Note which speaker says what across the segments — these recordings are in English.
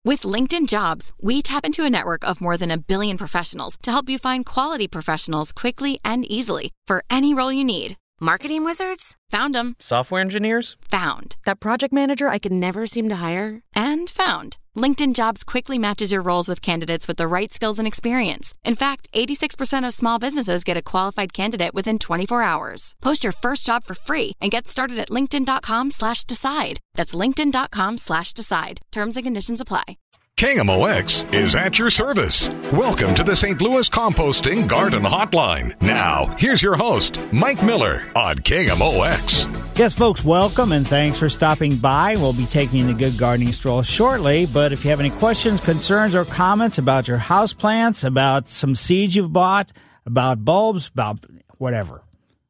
Speaker 1: With LinkedIn Jobs, we tap into a network of more than 1 billion professionals to help you find quality professionals quickly and easily for any role you need. Marketing wizards? Found them.
Speaker 2: Software engineers?
Speaker 1: Found.
Speaker 3: That project manager I could never seem to hire?
Speaker 1: And found. LinkedIn Jobs quickly matches your roles with candidates with the right skills and experience. In fact, 86% of small businesses get a qualified candidate within 24 hours. Post your first job for free and get started at linkedin.com/decide. That's linkedin.com/decide. Terms and conditions apply.
Speaker 4: KMOX is at your service. Welcome to the St. Louis Composting Garden Hotline. Now, here's your host, Mike Miller on KMOX.
Speaker 5: Yes, folks, welcome and thanks for stopping by. We'll be taking a good gardening stroll shortly, but if you have any questions, concerns, or comments about your houseplants, about some seeds you've bought, about bulbs, about whatever,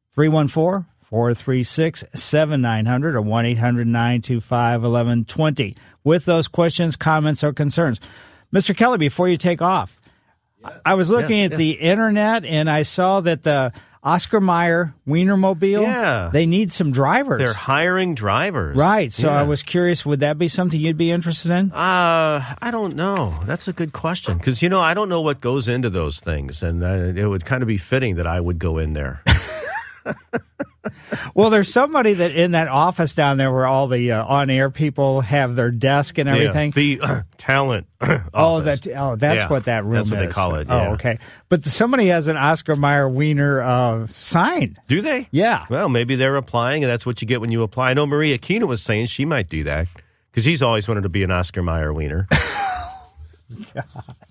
Speaker 5: 314-436-7900 or 1-800-925-1120 with those questions, comments, or concerns. Mr. Kelly, before you take off, I was looking at the internet and I saw that the Oscar Mayer Wienermobile, they need some drivers.
Speaker 6: They're hiring drivers.
Speaker 5: Right. So I was curious, would that be something you'd be interested in?
Speaker 6: I don't know. That's a good question. Because, I don't know what goes into those things. And it would kind of be fitting that I would go in there.
Speaker 5: Well, there's somebody that in that office down there where all the on-air people have their desk and everything.
Speaker 6: The talent office.
Speaker 5: That's what that room is.
Speaker 6: That's what they call it.
Speaker 5: Oh, okay. But somebody has an Oscar Mayer Wiener sign.
Speaker 6: Do they?
Speaker 5: Yeah.
Speaker 6: Well, maybe they're applying, and that's what you get when you apply. I know Maria Kina was saying she might do that because he's always wanted to be an Oscar Mayer Wiener.
Speaker 5: God.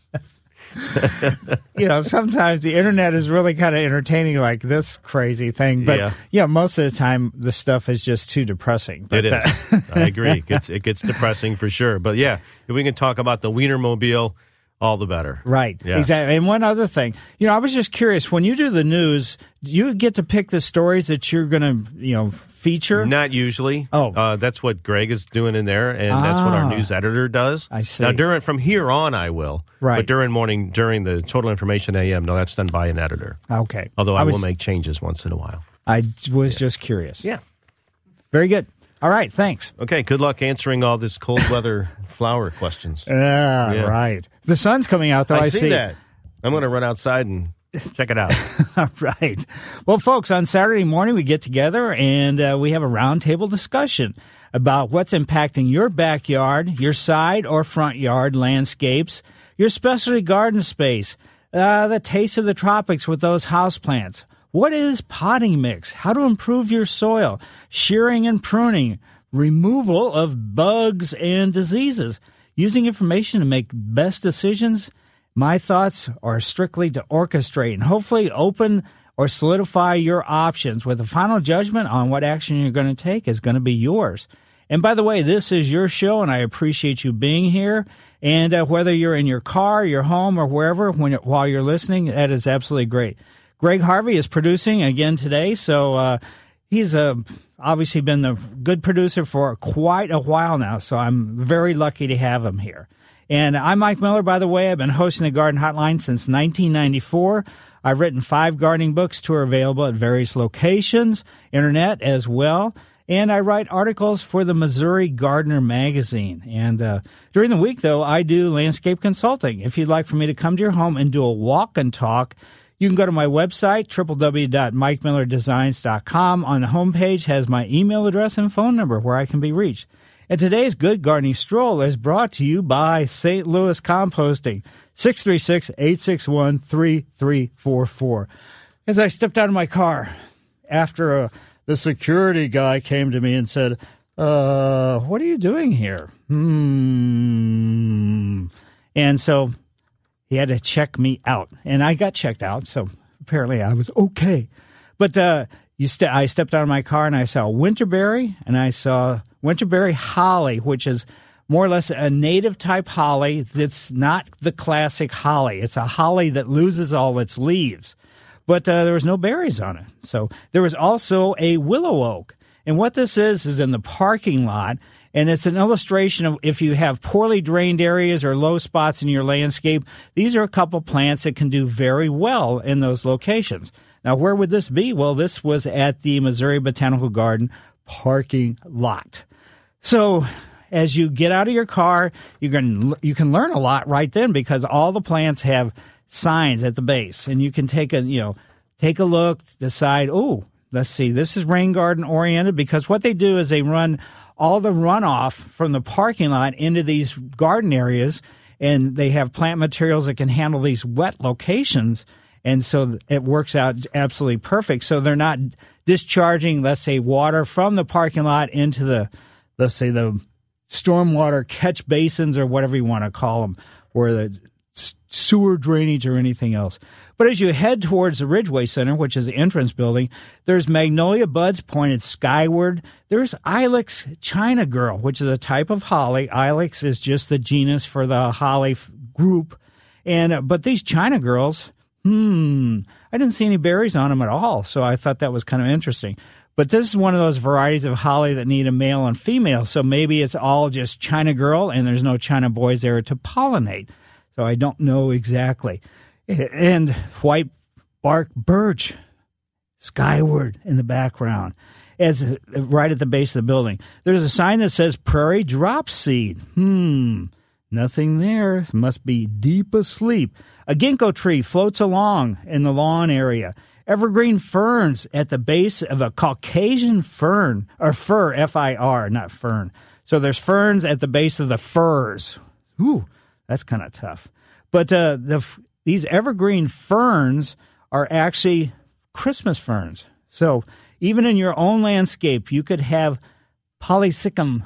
Speaker 5: Sometimes the internet is really kind of entertaining, like this crazy thing. But most of the time the stuff is just too depressing. But,
Speaker 6: it is. I agree. It gets depressing for sure. But if we can talk about the Wienermobile, all the better.
Speaker 5: Right.
Speaker 6: Yes.
Speaker 5: Exactly. And one other thing, I was just curious, when you do the news, do you get to pick the stories that you're going to, feature?
Speaker 6: Not usually.
Speaker 5: Oh.
Speaker 6: That's what Greg is doing in there, and that's what our news editor does.
Speaker 5: I see.
Speaker 6: Now, from here on, I will.
Speaker 5: Right.
Speaker 6: But during the Total Information AM, no, that's done by an editor.
Speaker 5: Okay.
Speaker 6: Although I will make changes once in a while.
Speaker 5: I was just curious.
Speaker 6: Yeah.
Speaker 5: Very good. All right, thanks.
Speaker 6: Okay, good luck answering all this cold weather flower questions.
Speaker 5: Right. The sun's coming out, though, I see.
Speaker 6: that. I'm going to run outside and check it out.
Speaker 5: All right. Well, folks, on Saturday morning, we get together and we have a roundtable discussion about what's impacting your backyard, your side or front yard landscapes, your specialty garden space, the taste of the tropics with those houseplants. What is potting mix? How to improve your soil, shearing and pruning, removal of bugs and diseases, using information to make best decisions. My thoughts are strictly to orchestrate and hopefully open or solidify your options with a final judgment on what action you're going to take is going to be yours. And by the way, this is your show, and I appreciate you being here. And whether you're in your car, your home, or wherever, while you're listening, that is absolutely great. Greg Harvey is producing again today, so he's obviously been a good producer for quite a while now, so I'm very lucky to have him here. And I'm Mike Miller, by the way. I've been hosting the Garden Hotline since 1994. I've written 5 gardening books. 2 are available at various locations, internet as well. And I write articles for the Missouri Gardener magazine. And during the week, though, I do landscape consulting. If you'd like for me to come to your home and do a walk and talk, you can go to my website, www.mikemillerdesigns.com. On the homepage has my email address and phone number where I can be reached. And today's Good Gardening Stroll is brought to you by St. Louis Composting, 636-861-3344. As I stepped out of my car after the security guy came to me and said, what are you doing here? And so he had to check me out, and I got checked out, so apparently I was okay. But I stepped out of my car, and I saw winterberry, and I saw winterberry holly, which is more or less a native-type holly that's not the classic holly. It's a holly that loses all its leaves. But there was no berries on it. So there was also a willow oak. And what this is in the parking lot, and it's an illustration of if you have poorly drained areas or low spots in your landscape, these are a couple plants that can do very well in those locations. Now, where would this be? Well, this was at the Missouri Botanical Garden parking lot. So as you get out of your car, you can learn a lot right then because all the plants have signs at the base, and you can take a look, decide, let's see, this is rain garden oriented, because what they do is they run all the runoff from the parking lot into these garden areas, and they have plant materials that can handle these wet locations, and so it works out absolutely perfect. So they're not discharging, let's say, water from the parking lot into the, let's say, the stormwater catch basins or whatever you want to call them, or the sewer drainage or anything else. But as you head towards the Ridgeway Center, which is the entrance building, there's magnolia buds pointed skyward. There's Ilex China Girl, which is a type of holly. Ilex is just the genus for the holly group. But these China Girls, I didn't see any berries on them at all, so I thought that was kind of interesting. But this is one of those varieties of holly that need a male and female, so maybe it's all just China Girl and there's no China boys there to pollinate. So I don't know exactly. And white bark birch skyward in the background, as right at the base of the building. There's a sign that says prairie drop seed. Nothing there. Must be deep asleep. A ginkgo tree floats along in the lawn area. Evergreen ferns at the base of a Caucasian fern, or fir, F-I-R, not fern. So there's ferns at the base of the firs. Ooh, that's kind of tough. But these evergreen ferns are actually Christmas ferns. So even in your own landscape, you could have polycichum.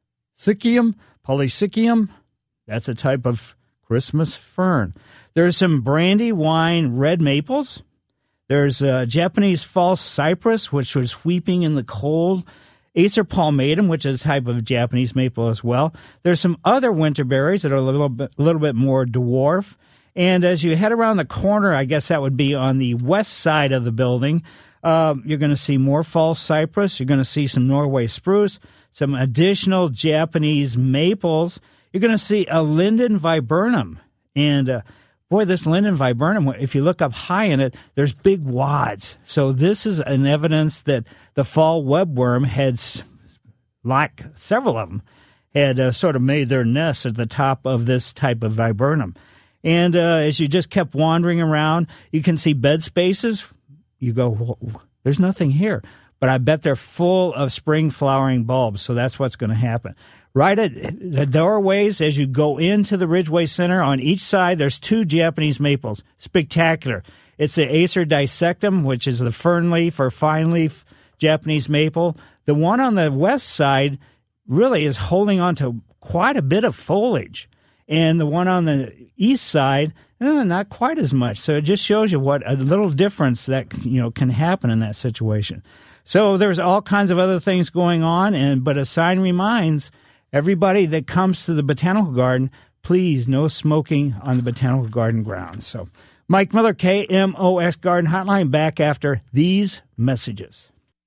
Speaker 5: Polycichum, that's a type of Christmas fern. There's some brandywine red maples. There's Japanese false cypress, which was weeping in the cold. Acer palmatum, which is a type of Japanese maple as well. There's some other winter berries that are a little bit more dwarf. And as you head around the corner, I guess that would be on the west side of the building, you're going to see more false cypress. You're going to see some Norway spruce, some additional Japanese maples. You're going to see a linden viburnum. And boy, this linden viburnum, if you look up high in it, there's big wads. So this is an evidence that the fall webworm had, like several of them, had sort of made their nest at the top of this type of viburnum. And as you just kept wandering around, you can see bed spaces. You go, there's nothing here. But I bet they're full of spring flowering bulbs, so that's what's going to happen. Right at the doorways, as you go into the Ridgeway Center, on each side, there's two Japanese maples. Spectacular. It's the Acer dissectum, which is the fern leaf or fine leaf Japanese maple. The one on the west side really is holding on to quite a bit of foliage. And the one on the east side, not quite as much. So it just shows you what a little difference that can happen in that situation. So there's all kinds of other things going on, but a sign reminds everybody that comes to the Botanical Garden, please, no smoking on the Botanical Garden grounds. So Mike Miller, KMOX Garden Hotline, back after these messages.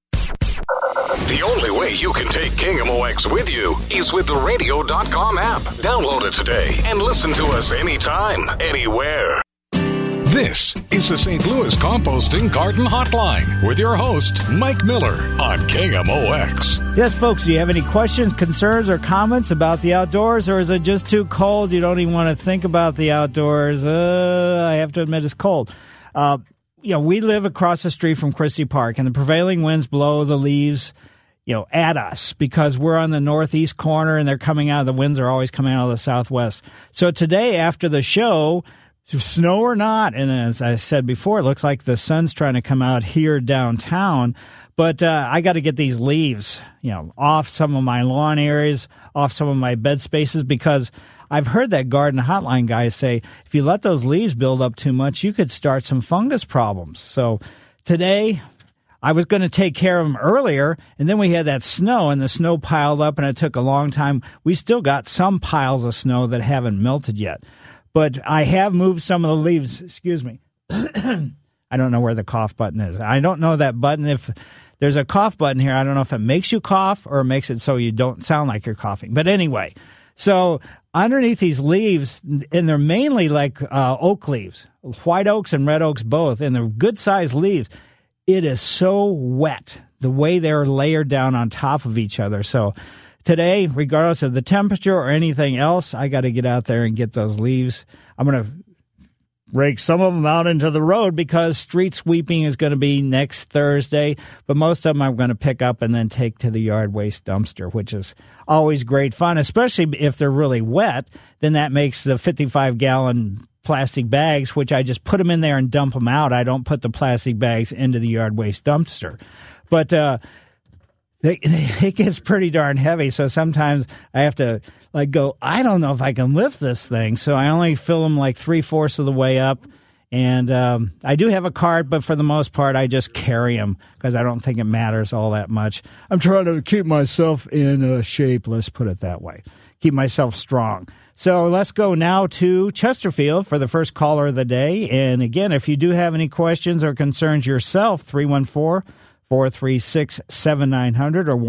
Speaker 4: The only way you can take KMOX with you is with the radio.com app. Download it today and listen to us anytime, anywhere. This is the St. Louis Composting Garden Hotline with your host, Mike Miller on KMOX.
Speaker 5: Yes, folks, do you have any questions, concerns, or comments about the outdoors, or is it just too cold? You don't even want to think about the outdoors. I have to admit it's cold. We live across the street from Christie Park, and the prevailing winds blow the leaves, at us because we're on the northeast corner, and they're coming out. The winds are always coming out of the southwest. So today, after the show, snow or not, and as I said before, it looks like the sun's trying to come out here downtown. But I got to get these leaves, off some of my lawn areas, off some of my bed spaces, because I've heard that garden hotline guy say, if you let those leaves build up too much, you could start some fungus problems. So today, I was going to take care of them earlier, and then we had that snow, and the snow piled up, and it took a long time. We still got some piles of snow that haven't melted yet. But I have moved some of the leaves. Excuse me. I don't know where the cough button is. I don't know that button. If there's a cough button here, I don't know if it makes you cough or makes it so you don't sound like you're coughing. But anyway, so underneath these leaves, and they're mainly like oak leaves, white oaks and red oaks both, and they're good-sized leaves. It is so wet, the way they're layered down on top of each other. So today, regardless of the temperature or anything else, I got to get out there and get those leaves. I'm going to rake some of them out into the road because street sweeping is going to be next Thursday, but most of them I'm going to pick up and then take to the yard waste dumpster, which is always great fun, especially if they're really wet. Then that makes the 55-gallon plastic bags, which I just put them in there and dump them out. I don't put the plastic bags into the yard waste dumpster. But it gets pretty darn heavy, so sometimes I have to go, I don't know if I can lift this thing, so I only fill them like 3/4 of the way up, and I do have a cart, but for the most part I just carry them because I don't think it matters all that much. I'm trying to keep myself in shape, let's put it that way, keep myself strong. So let's go now to Chesterfield for the first caller of the day, and again, if you do have any questions or concerns yourself, 314-436-7900 or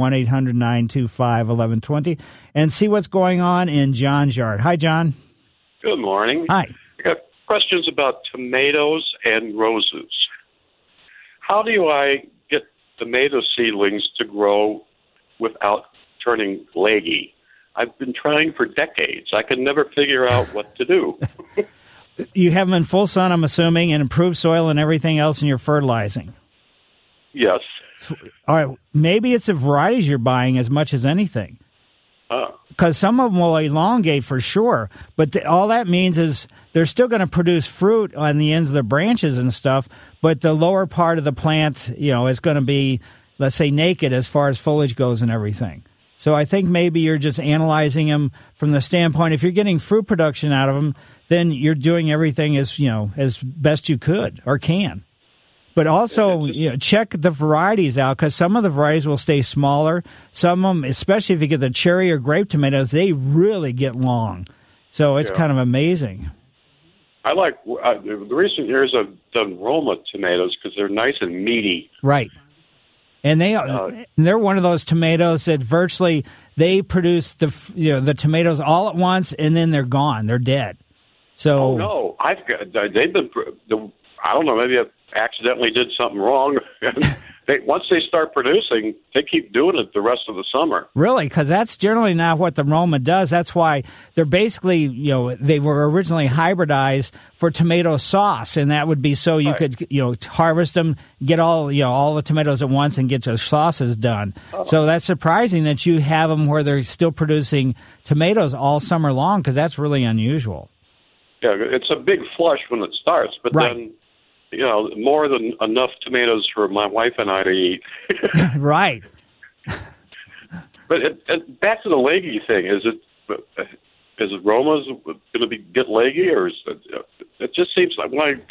Speaker 5: 1-800-925-1120, and see what's going on in John's yard. Hi, John.
Speaker 2: Good morning.
Speaker 5: Hi.
Speaker 2: I got questions about tomatoes and roses. How do I get tomato seedlings to grow without turning leggy? I've been trying for decades. I can never figure out what to do.
Speaker 5: You have them in full sun, I'm assuming, and improved soil and everything else, and you're fertilizing.
Speaker 2: Yes.
Speaker 5: All right. Maybe it's the varieties you're buying as much as anything. Because some of them will elongate for sure. But all that means is they're still going to produce fruit on the ends of the branches and stuff, but the lower part of the plant, is going to be, let's say, naked as far as foliage goes and everything. So I think maybe you're just analyzing them from the standpoint, if you're getting fruit production out of them, then you're doing everything as best you could or can. But also, check the varieties out, because some of the varieties will stay smaller. Some of them, especially if you get the cherry or grape tomatoes, they really get long. So it's kind of amazing.
Speaker 2: I like the recent years I've done Roma tomatoes because they're nice and meaty.
Speaker 5: Right. And they're one of those tomatoes that virtually they produce the tomatoes all at once, and then they're gone. They're dead. So
Speaker 2: no, they've been. I don't know. Maybe I've accidentally did something wrong. Once they start producing, they keep doing it the rest of the summer.
Speaker 5: Really? Because that's generally not what the Roma does. That's why they're basically, they were originally hybridized for tomato sauce, and that would be so you could, harvest them, get all the tomatoes at once and get your sauces done. Oh. So that's surprising that you have them where they're still producing tomatoes all summer long, because that's really unusual.
Speaker 2: Yeah, it's a big flush when it starts, but then... more than enough tomatoes for my wife and I to eat.
Speaker 5: Right.
Speaker 2: But back to the leggy thing, is it Roma's going to get leggy, or is it just seems like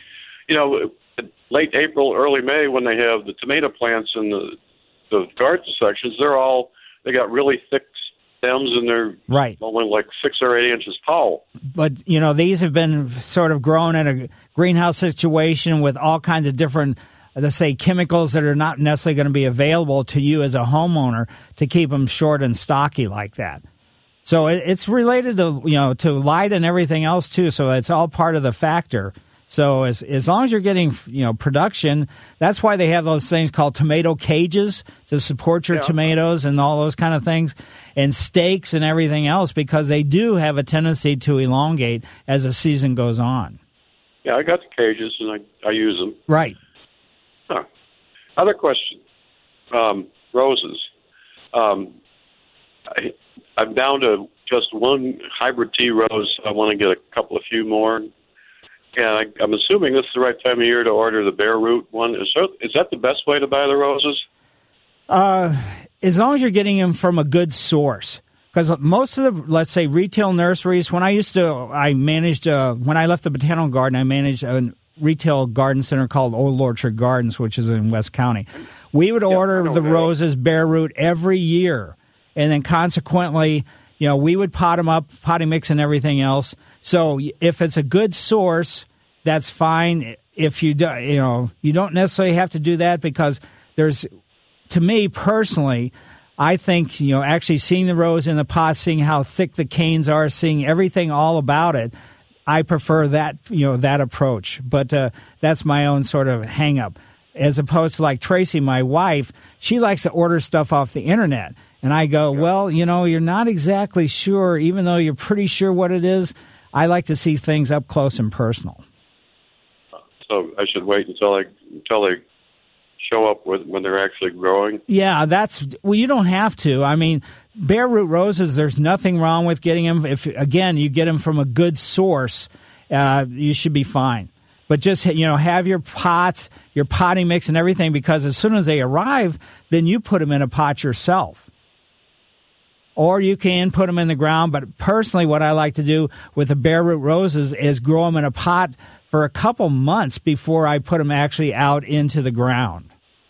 Speaker 2: late April, early May, when they have the tomato plants in the garden sections, they got really thick stems, and they're only like 6 or 8 inches tall.
Speaker 5: But, these have been sort of grown in a greenhouse situation with all kinds of different, let's say, chemicals that are not necessarily going to be available to you as a homeowner to keep them short and stocky like that. So it's related to, to light and everything else, too. So it's all part of the factor. So as long as you're getting, production, that's why they have those things called tomato cages to support your tomatoes and all those kind of things, and stakes and everything else, because they do have a tendency to elongate as the season goes on.
Speaker 2: Yeah, I got the cages, and I use them.
Speaker 5: Right.
Speaker 2: Huh. Other question, roses. I'm down to just one hybrid tea rose. I want to get a few more. And I'm assuming this is the right time of year to order the bare root one. Is that the best way to buy the roses?
Speaker 5: As long as you're getting them from a good source. Because most of the, let's say, retail nurseries, when I managed, when I left the Botanical Garden, I managed a retail garden center called Old Orchard Gardens, which is in West County. We would order the roses bare root every year. And then consequently, we would pot them up, potting mix and everything else. So if it's a good source, that's fine. If you don't necessarily have to do that, because to me personally, I think, actually seeing the rose in the pot, seeing how thick the canes are, seeing everything all about it, I prefer that, that approach. But that's my own sort of hang up. As opposed to like Tracy, my wife, she likes to order stuff off the internet. And I go, well, you're not exactly sure, even though you're pretty sure what it is. I like to see things up close and personal.
Speaker 2: So I should wait until they show up when they're actually growing?
Speaker 5: Yeah, you don't have to. I mean, bare root roses, there's nothing wrong with getting them. If, again, you get them from a good source, you should be fine. But just, have your pots, your potting mix and everything, because as soon as they arrive, then you put them in a pot yourself. Or you can put them in the ground. But personally, what I like to do with the bare root roses is grow them in a pot for a couple months before I put them actually out into the ground.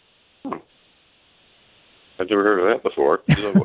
Speaker 2: I've never heard of that before.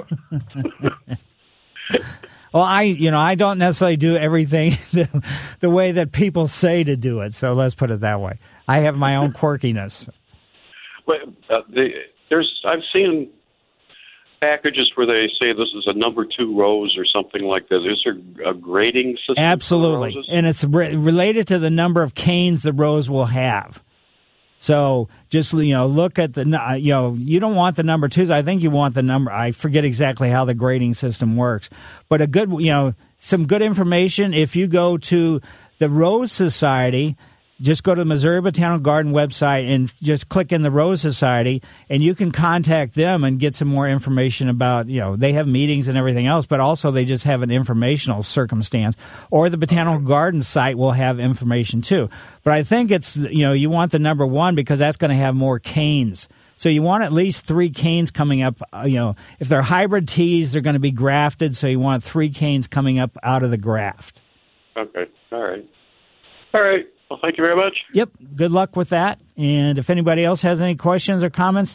Speaker 5: Well, I don't necessarily do everything the way that people say to do it. So let's put it that way. I have my own quirkiness.
Speaker 2: But I've seen packages where they say this is a number 2 rose or something like that. Is there a grading system?
Speaker 5: Absolutely, and it's related to the number of canes the rose will have. So just, look at the, you don't want the number 2s. I think you want the number, I forget exactly how the grading system works. But a good, some good information, if you go to the Rose Society, just go to the Missouri Botanical Garden website and just click in the Rose Society, and you can contact them and get some more information about, they have meetings and everything else, but also they just have an informational circumstance. Or the Botanical Garden site will have information too. But I think it's, you want the number 1 because that's going to have more canes. So you want at least 3 canes coming up. If they're hybrid teas, they're going to be grafted, so you want 3 canes coming up out of the graft.
Speaker 2: Okay. All right. Well, thank you very much.
Speaker 5: Yep. Good luck with that. And if anybody else has any questions or comments,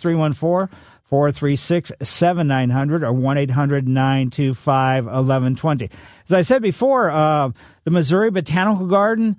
Speaker 5: 314-436-7900 or 1-800-925-1120. As I said before, the Missouri Botanical Garden,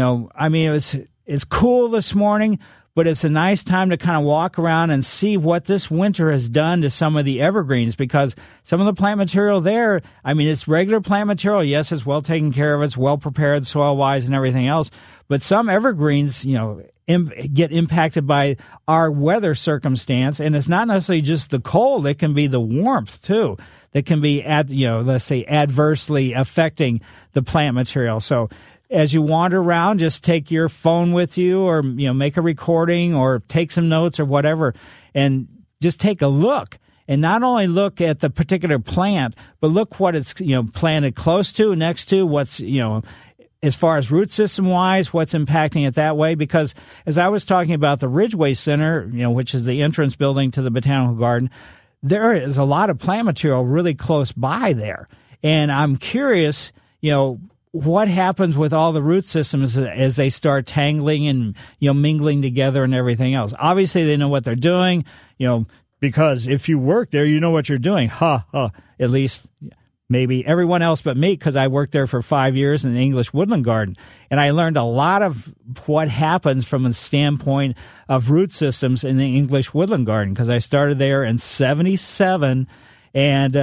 Speaker 5: it's cool this morning, but it's a nice time to kind of walk around and see what this winter has done to some of the evergreens, because some of the plant material there, it's regular plant material. Yes, it's well taken care of. It's well prepared soil-wise and everything else. But some evergreens, get impacted by our weather circumstance. And it's not necessarily just the cold. It can be the warmth, too, that can be, let's say, adversely affecting the plant material. So as you wander around, just take your phone with you, or make a recording or take some notes or whatever, and just take a look. And not only look at the particular plant, but look what it's planted close to, next to, what's as far as root system wise, what's impacting it that way. Because as I was talking about the Ridgeway Center, which is the entrance building to the Botanical Garden, there is a lot of plant material really close by there, and I'm curious, what happens with all the root systems as they start tangling and, mingling together and everything else. Obviously, they know what they're doing, because if you work there, you know what you're doing. At least maybe everyone else but me, because I worked there for 5 years in the English Woodland Garden. And I learned a lot of what happens from a standpoint of root systems in the English Woodland Garden, because I started there in 1977, and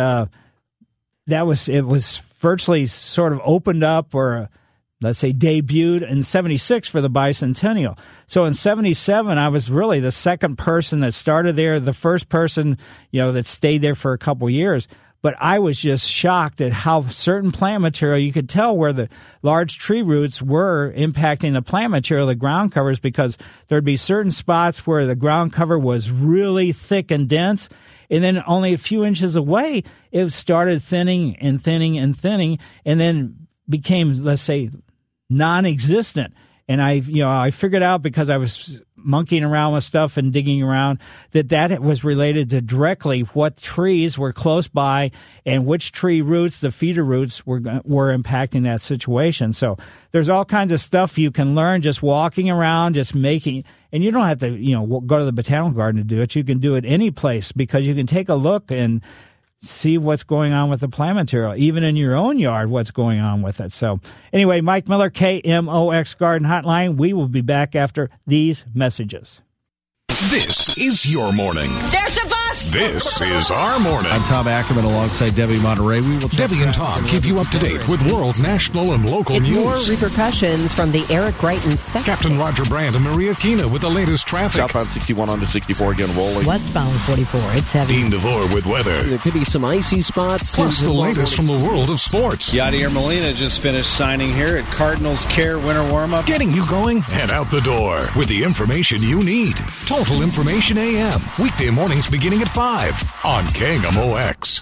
Speaker 5: it was virtually sort of opened up, or let's say debuted in 1976 for the bicentennial. So in 1977, I was really the second person that started there, the first person, that stayed there for a couple years. But I was just shocked at how certain plant material, you could tell where the large tree roots were impacting the plant material, the ground covers, because there'd be certain spots where the ground cover was really thick and dense, and then only a few inches away, it started thinning and thinning and thinning, and then became, let's say, non-existent. And I figured out, because I was monkeying around with stuff and digging around, that was related to directly what trees were close by and which tree roots, the feeder roots, were impacting that situation. So there's all kinds of stuff you can learn just walking around, just making. And you don't have to, go to the Botanical Garden to do it. You can do it any place, because you can take a look and see what's going on with the plant material, even in your own yard, what's going on with it. So anyway, Mike Miller, KMOX Garden Hotline. We will be back after these messages.
Speaker 4: This is your morning.
Speaker 7: There's the bus!
Speaker 4: This is our morning.
Speaker 7: I'm Tom Ackerman alongside Debbie Monterey. We will
Speaker 4: Debbie and Tom keep you up to date with world, national, and local
Speaker 8: it's
Speaker 4: news.
Speaker 8: More repercussions from the Eric Greitens sex
Speaker 4: Captain
Speaker 8: tape.
Speaker 4: Roger Brandt and Maria Kina with the latest traffic.
Speaker 9: Southbound 61 onto 64 again rolling.
Speaker 8: Westbound 44, it's heavy.
Speaker 4: Dean DeVore with weather.
Speaker 7: There could be some icy spots.
Speaker 4: Plus the latest from the world of sports.
Speaker 10: Yadier Molina just finished signing here at Cardinals Care Winter Warm-Up.
Speaker 4: Getting you going and out the door with the information you need. Total Information AM. Weekday mornings beginning at 5 on KMOX.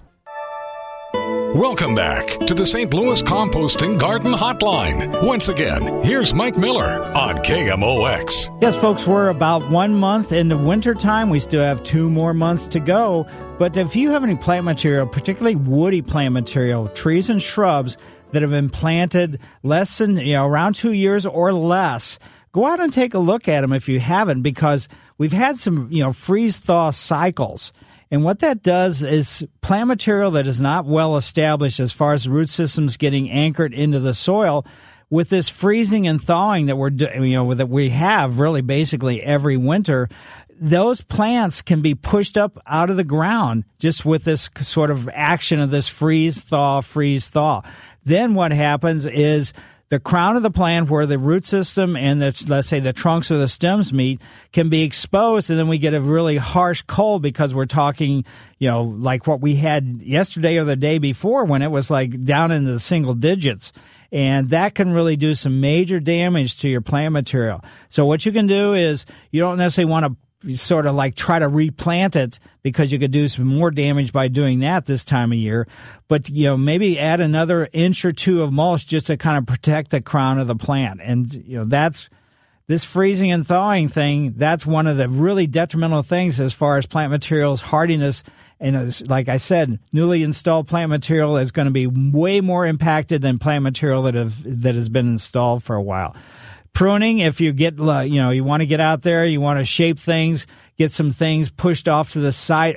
Speaker 4: Welcome back to the St. Louis Composting Garden Hotline. Once again, here's Mike Miller on KMOX.
Speaker 5: Yes, folks, we're about 1 month into wintertime. We still have 2 more months to go. But if you have any plant material, particularly woody plant material, trees and shrubs that have been planted less than, around 2 years or less, go out and take a look at them if you haven't, because we've had some, freeze-thaw cycles. And what that does is plant material that is not well established as far as root systems getting anchored into the soil, with this freezing and thawing that that we have really basically every winter, those plants can be pushed up out of the ground just with this sort of action of this freeze, thaw. Then what happens is the crown of the plant, where the root system and let's say the trunks or the stems meet, can be exposed, and then we get a really harsh cold, because we're talking, like what we had yesterday or the day before, when it was like down into the single digits. And that can really do some major damage to your plant material. So what you can do is, you don't necessarily want to sort of like try to replant it, because you could do some more damage by doing that this time of year. But, maybe add another inch or two of mulch just to kind of protect the crown of the plant. And, that's this freezing and thawing thing. That's one of the really detrimental things as far as plant materials hardiness. And like I said, newly installed plant material is going to be way more impacted than plant material that has been installed for a while. Pruning, if you get, you want to get out there, you want to shape things, get some things pushed off the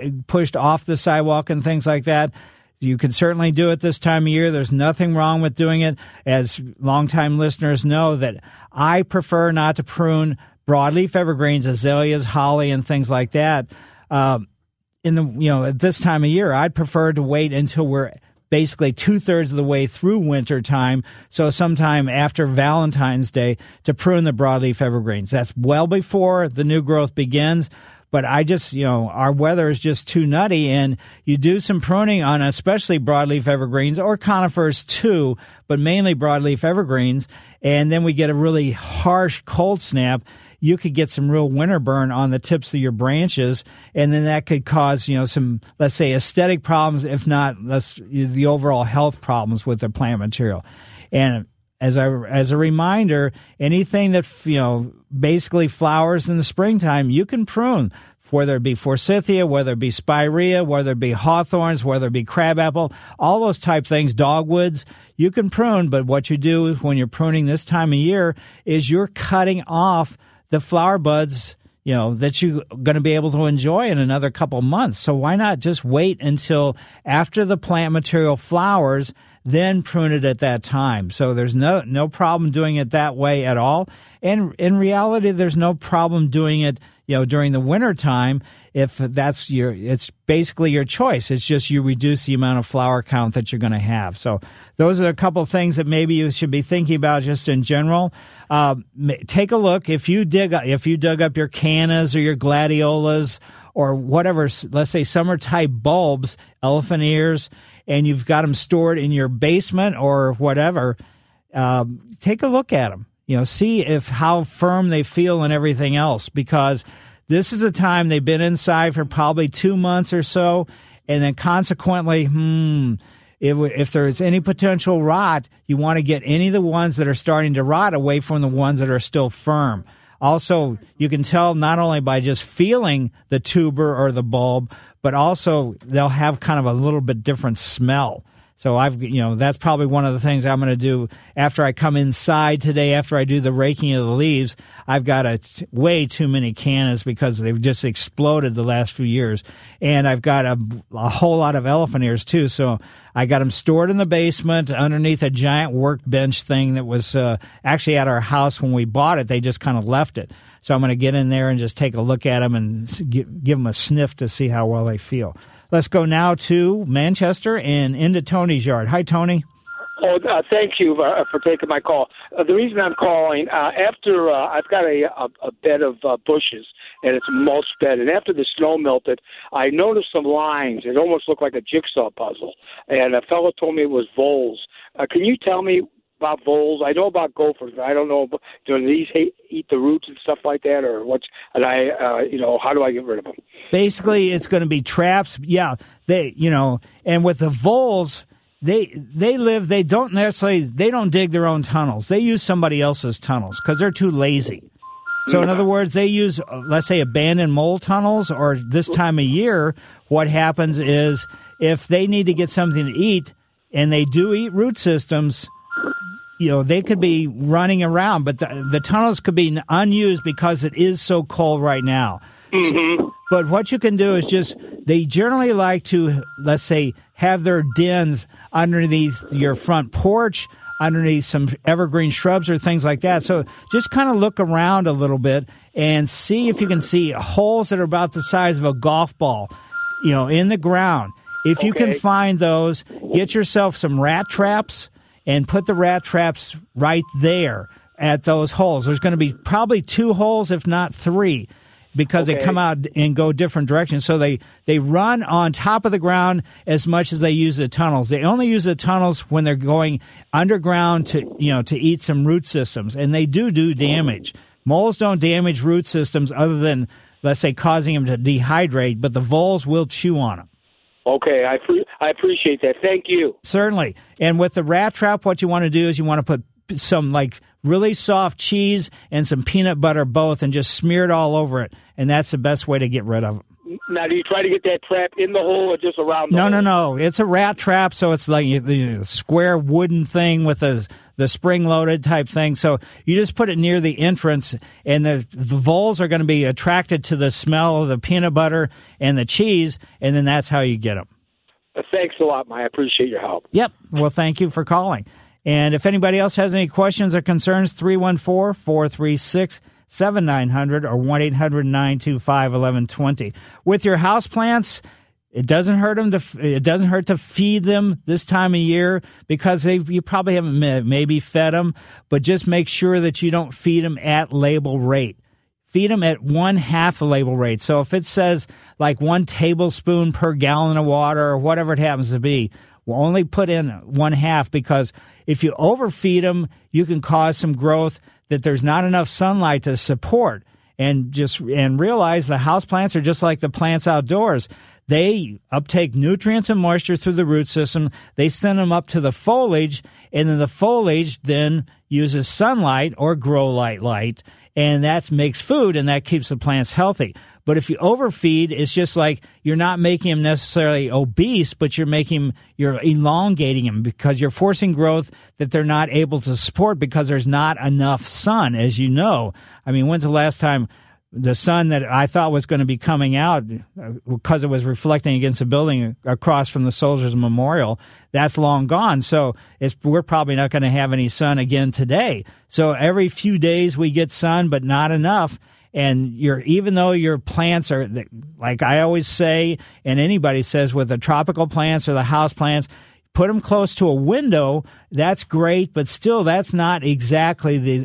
Speaker 5: sidewalk and things like that, you can certainly do it this time of year. There's nothing wrong with doing it. As longtime listeners know, that I prefer not to prune broadleaf evergreens, azaleas, holly, and things like that. At this time of year, I'd prefer to wait until we're basically 2/3 of the way through winter time, so sometime after Valentine's Day, to prune the broadleaf evergreens. That's well before the new growth begins, but I just, our weather is just too nutty, and you do some pruning on especially broadleaf evergreens, or conifers too, but mainly broadleaf evergreens, and then we get a really harsh cold snap. You could get some real winter burn on the tips of your branches, and then that could cause, some, let's say, aesthetic problems, if not the overall health problems with the plant material. And as a reminder, anything that, basically flowers in the springtime, you can prune, whether it be forsythia, whether it be spirea, whether it be hawthorns, whether it be crabapple, all those type things, dogwoods, you can prune. But what you do when you're pruning this time of year is you're cutting off the flower buds, that you're going to be able to enjoy in another couple months. So why not just wait until after the plant material flowers, then prune it at that time? So there's no problem doing it that way at all. And in reality, there's no problem doing it, during the winter time, if it's basically your choice. It's just you reduce the amount of flower count that you're going to have. So those are a couple of things that maybe you should be thinking about just in general. Take a look. If you dug up your cannas or your gladiolas or whatever, let's say summer type bulbs, elephant ears, and you've got them stored in your basement or whatever, take a look at them. See how firm they feel and everything else, because this is a time they've been inside for probably 2 months or so, and then consequently, if there's any potential rot, you want to get any of the ones that are starting to rot away from the ones that are still firm. Also, you can tell not only by just feeling the tuber or the bulb, but also they'll have kind of a little bit different smell. So that's probably one of the things I'm going to do after I come inside today, after I do the raking of the leaves. I've got way too many cannas because they've just exploded the last few years. And I've got a whole lot of elephant ears too. So I got them stored in the basement underneath a giant workbench thing that was actually at our house when we bought it. They just kind of left it. So I'm going to get in there and just take a look at them and give them a sniff to see how well they feel. Let's go now to Manchester and into Tony's yard. Hi, Tony.
Speaker 11: Oh, thank you for taking my call. The reason I'm calling, after I've got a bed of bushes, and it's a mulch bed, and after the snow melted, I noticed some lines. It almost looked like a jigsaw puzzle, and a fellow told me it was voles. Can you tell me about voles? I know about gophers, but I don't know. Do these eat the roots and stuff like that, or what's? And how do I get rid of them? Basically,
Speaker 5: it's going to be traps. Yeah, and with the voles, they live. They don't dig their own tunnels. They use somebody else's tunnels because they're too lazy. So in other words, they use, let's say, abandoned mole tunnels, or this time of year, what happens is if they need to get something to eat, and they do eat root systems, they could be running around, but the tunnels could be unused because it is so cold right now. Mm-hmm. But what you can do is they generally like to, let's say, have their dens underneath your front porch, underneath some evergreen shrubs or things like that. So just kind of look around a little bit and see if you can see holes that are about the size of a golf ball, in the ground. If you can find those, get yourself some rat traps and put the rat traps right there at those holes. There's going to be probably 2 holes, if not 3, because they come out and go different directions. So they run on top of the ground as much as they use the tunnels. They only use the tunnels when they're going underground to eat some root systems, and they do damage. Moles don't damage root systems other than, let's say, causing them to dehydrate, but the voles will chew on them. Okay, I appreciate that. Thank you. Certainly. And with the rat trap, what you want to do is you want to put some really soft cheese and some peanut butter both and just smear it all over it. And that's the best way to get rid of them. Now, do you try to get that trap in the hole or just around the hole? No. It's a rat trap, so it's like the square wooden thing with the spring-loaded type thing. So you just put it near the entrance, and the voles are going to be attracted to the smell of the peanut butter and the cheese, and then that's how you get them. Thanks a lot, Mike. I appreciate your help. Yep. Well, thank you for calling. And if anybody else has any questions or concerns, 314-436-7900 or 1-800-925-1120. With your houseplants, it doesn't hurt to feed them this time of year because you probably haven't maybe fed them, but just make sure that you don't feed them at label rate. Feed them at 1/2 the label rate. So if it says like 1 tablespoon per gallon of water or whatever it happens to be, we'll only put in 1/2 because if you overfeed them, you can cause some growth that there's not enough sunlight to support. And realize the houseplants are just like the plants outdoors. They uptake nutrients and moisture through the root system. They send them up to the foliage, and then the foliage then uses sunlight or grow light, and that makes food, and that keeps the plants healthy. But if you overfeed, it's just like you're not making them necessarily obese, but you're elongating them because you're forcing growth that they're not able to support because there's not enough sun, as you know. I mean, when's the last time the sun that I thought was going to be coming out because it was reflecting against the building across from the Soldiers Memorial, that's long gone. So we're probably not going to have any sun again today. So every few days we get sun, but not enough. And even though your plants are, like I always say, and anybody says with the tropical plants or the house plants, put them close to a window. That's great, but still that's not exactly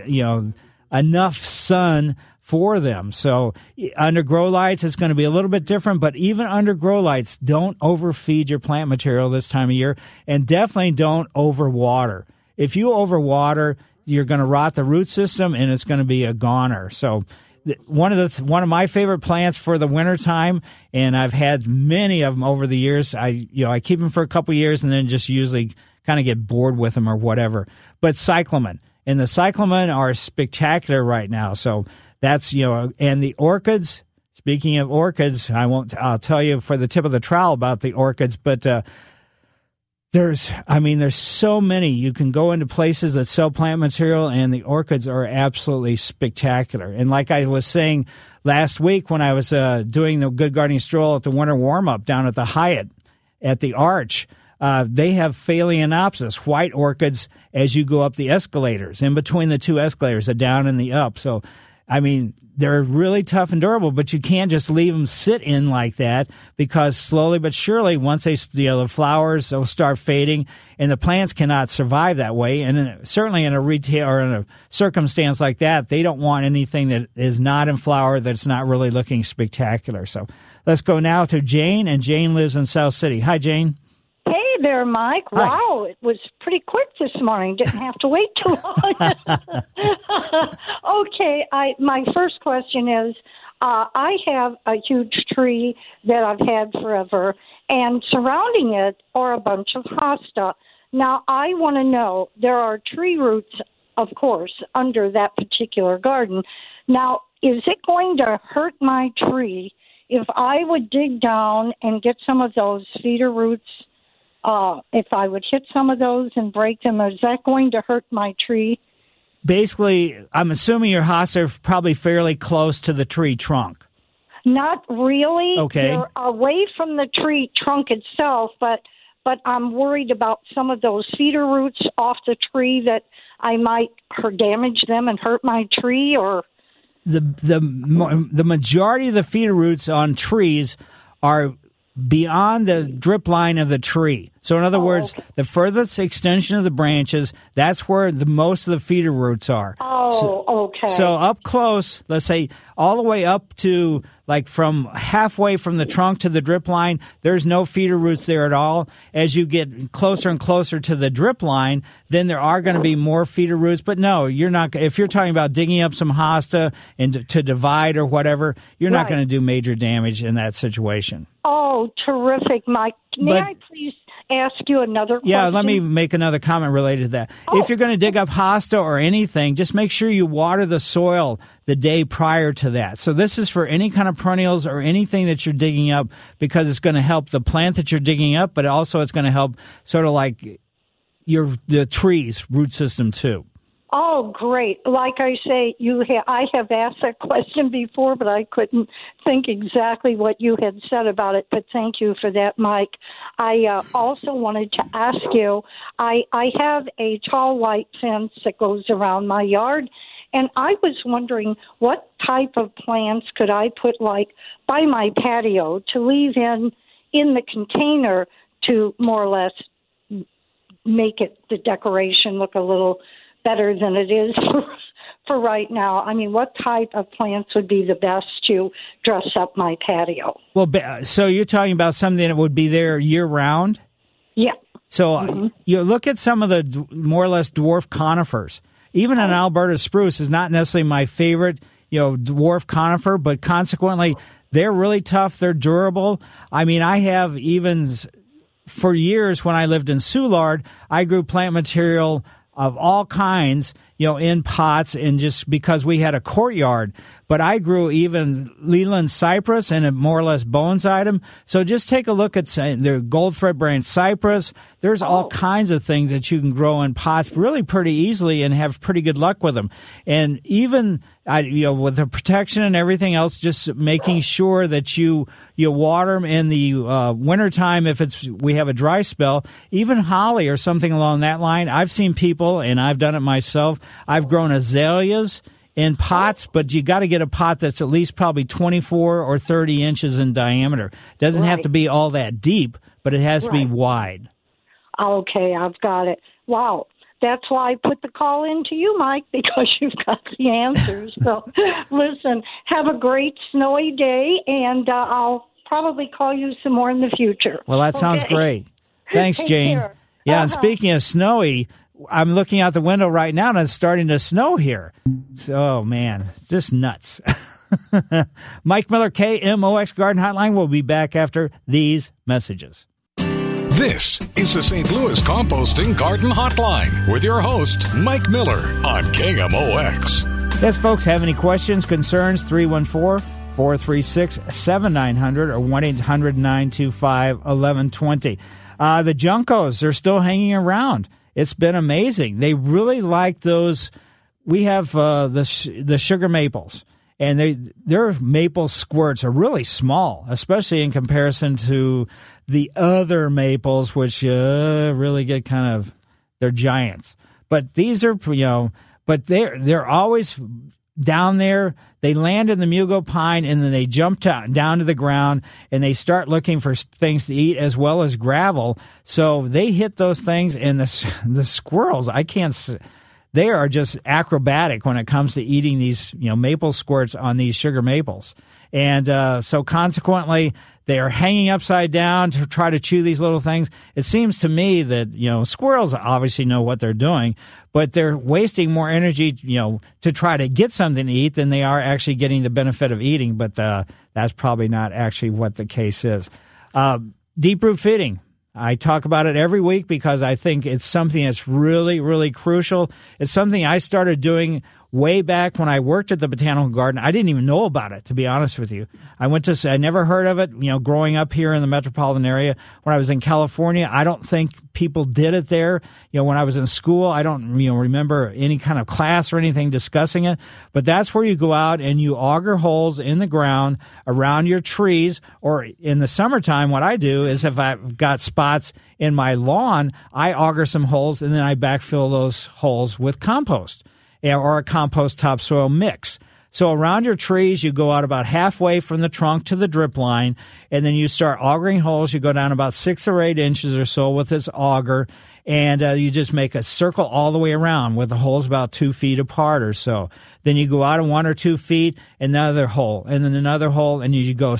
Speaker 5: enough sun for them. So under grow lights, it's going to be a little bit different, but even under grow lights, don't overfeed your plant material this time of year, and definitely don't overwater. If you overwater, you're going to rot the root system, and it's going to be a goner. So one of my favorite plants for the wintertime, and I've had many of them over the years. I keep them for a couple years and then just usually kind of get bored with them or whatever. But cyclamen, and the cyclamen are spectacular right now. So that's, and the orchids. Speaking of orchids, I'll tell you for the tip of the trowel about the orchids, but There's so many. You can go into places that sell plant material, and the orchids are absolutely spectacular. And like I was saying last week when I was doing the Good Gardening Stroll at the winter warm-up down at the Hyatt at the Arch, they have Phalaenopsis, white orchids, as you go up the escalators, in between the two escalators, the down and the up. So, they're really tough and durable, but you can't just leave them sit in like that, because slowly but surely, once the flowers will start fading, and the plants cannot survive that way. And certainly in a retail or in a circumstance like that, they don't want anything that is not in flower, that's not really looking spectacular. So let's go now to Jane, and Jane lives in South City. Hi, Jane.
Speaker 12: Hey there, Mike.
Speaker 5: Hi.
Speaker 12: Wow, it was pretty quick this morning. Didn't have to wait too long. Okay, my first question is, I have a huge tree that I've had forever, and surrounding it are a bunch of hosta. Now, I want to know, there are tree roots, of course, under that particular garden. Now, is it going to hurt my tree if I would dig down and get some of those feeder roots? If I would hit some of those and break them, is that going to hurt my tree?
Speaker 5: Basically, I'm assuming your hosta are probably fairly close to the tree trunk.
Speaker 12: Not really.
Speaker 5: Okay.
Speaker 12: They're away from the tree trunk itself, but I'm worried about some of those feeder roots off the tree that I might damage them and hurt my tree. Or
Speaker 5: the majority of the feeder roots on trees are beyond the drip line of the tree. So in other words,
Speaker 12: okay.
Speaker 5: The furthest extension of the branches, that's where the most of the feeder roots are.
Speaker 12: Okay.
Speaker 5: So up close, let's say all the way up to like from halfway from the trunk to the drip line, there's no feeder roots there at all. As you get closer and closer to the drip line, then there are going to be more feeder roots. But no, you're not. If you're talking about digging up some hosta and to divide or whatever, you're not going to do major damage in that situation.
Speaker 12: Oh, terrific, Mike. May I please ask you another question?
Speaker 5: Yeah, let me make another comment related to that. If you're going to dig up hosta or anything, just make sure you water the soil the day prior to that. So this is for any kind of perennials or anything that you're digging up, because it's going to help the plant that you're digging up, but also it's going to help sort of like the tree's root system too.
Speaker 12: Oh, great. Like I say, I have asked that question before, but I couldn't think exactly what you had said about it. But thank you for that, Mike. I also wanted to ask you, I have a tall white fence that goes around my yard, and I was wondering what type of plants could I put like by my patio to leave in the container to more or less make the decoration look a little better than it is for right now. I mean, what type of plants would be the best to dress up my patio? Well,
Speaker 5: so you're talking about something that would be there year-round?
Speaker 12: Yeah.
Speaker 5: So you look at some of the more or less dwarf conifers. Even an Alberta spruce is not necessarily my favorite, dwarf conifer, but consequently, they're really tough. They're durable. I mean, I have even for years when I lived in Soulard, I grew plant material of all kinds, in pots, and just because we had a courtyard. But I grew even Leland cypress and a more or less bonsai them. So just take a look at the gold thread branch cypress. There's all kinds of things that you can grow in pots really pretty easily and have pretty good luck with them. And even with the protection and everything else, just making sure that you water them in the wintertime if we have a dry spell. Even holly or something along that line. I've seen people, and I've done it myself, I've grown azaleas in pots, but you got to get a pot that's at least probably 24 or 30 inches in diameter. Doesn't have to be all that deep, but it has to be wide.
Speaker 12: Okay, I've got it. Wow. That's why I put the call in to you, Mike, because you've got the answers. So, listen, have a great snowy day, and I'll probably call you some more in the future.
Speaker 5: Well, that sounds great. Thanks, Jane.
Speaker 12: Care.
Speaker 5: Yeah, and speaking of snowy, I'm looking out the window right now, and it's starting to snow here. So, man, it's just nuts. Mike Miller, KMOX Garden Hotline. We'll be back after these messages.
Speaker 4: This is the St. Louis Composting Garden Hotline with your host, Mike Miller, on KMOX.
Speaker 5: Yes, folks, have any questions, concerns, 314-436-7900 or 1-800-925-1120. The Juncos are still hanging around. It's been amazing. They really like those. We have the sugar maples, and their maple squirts are really small, especially in comparison to the other maples, which really get they're giants. But these are, but they're always down there. They land in the Mugo pine, and then they jump down to the ground, and they start looking for things to eat as well as gravel. So they hit those things, and the squirrels, they are just acrobatic when it comes to eating these, maple squirts on these sugar maples. And so consequently, they are hanging upside down to try to chew these little things. It seems to me that, squirrels obviously know what they're doing, but they're wasting more energy, to try to get something to eat than they are actually getting the benefit of eating. But that's probably not actually what the case is. Deep root feeding. I talk about it every week because I think it's something that's really, really crucial. It's something I started doing way back when I worked at the Botanical Garden. I didn't even know about it, to be honest with you. I never heard of it, growing up here in the metropolitan area. When I was in California, I don't think people did it there. When I was in school, I don't, remember any kind of class or anything discussing it. But that's where you go out and you auger holes in the ground around your trees. Or in the summertime, what I do is if I've got spots in my lawn, I auger some holes and then I backfill those holes with compost or a compost topsoil mix. So around your trees, you go out about halfway from the trunk to the drip line, and then you start augering holes. You go down about 6 or 8 inches or so with this auger, and you just make a circle all the way around with the holes about 2 feet apart or so. Then you go out 1 or 2 feet, another hole, and then another hole, and you go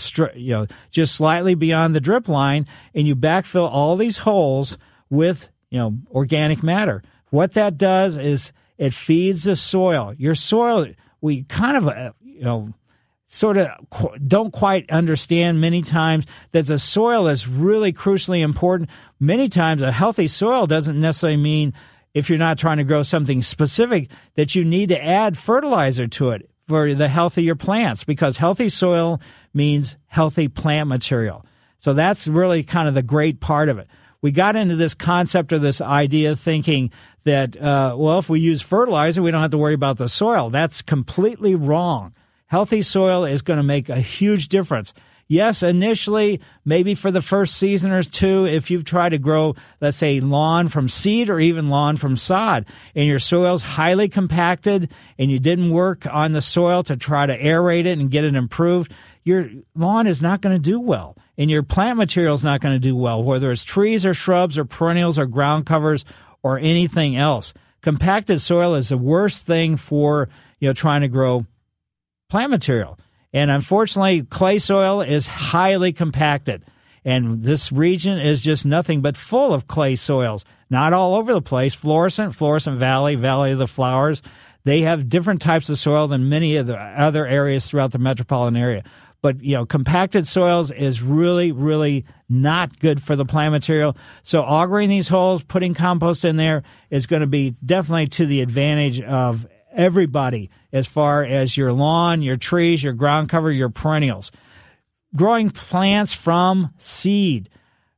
Speaker 5: just slightly beyond the drip line, and you backfill all these holes with organic matter. What that does is it feeds the soil. Your soil, we kind of, sort of don't quite understand many times that the soil is really crucially important. Many times a healthy soil doesn't necessarily mean, if you're not trying to grow something specific, that you need to add fertilizer to it for the health of your plants, because healthy soil means healthy plant material. So that's really kind of the great part of it. We got into this concept or this idea thinking that, if we use fertilizer, we don't have to worry about the soil. That's completely wrong. Healthy soil is going to make a huge difference. Yes, initially, maybe for the first season or two, if you've tried to grow, let's say, lawn from seed or even lawn from sod, and your soil's highly compacted and you didn't work on the soil to try to aerate it and get it improved, your lawn is not going to do well. And your plant material is not going to do well, whether it's trees or shrubs or perennials or ground covers or anything else. Compacted soil is the worst thing for, trying to grow plant material. And unfortunately, clay soil is highly compacted. And this region is just nothing but full of clay soils. Not all over the place. Florissant Valley, Valley of the Flowers, they have different types of soil than many of the other areas throughout the metropolitan area. But, compacted soils is really, really not good for the plant material. So augering these holes, putting compost in there is going to be definitely to the advantage of everybody as far as your lawn, your trees, your ground cover, your perennials. Growing plants from seed.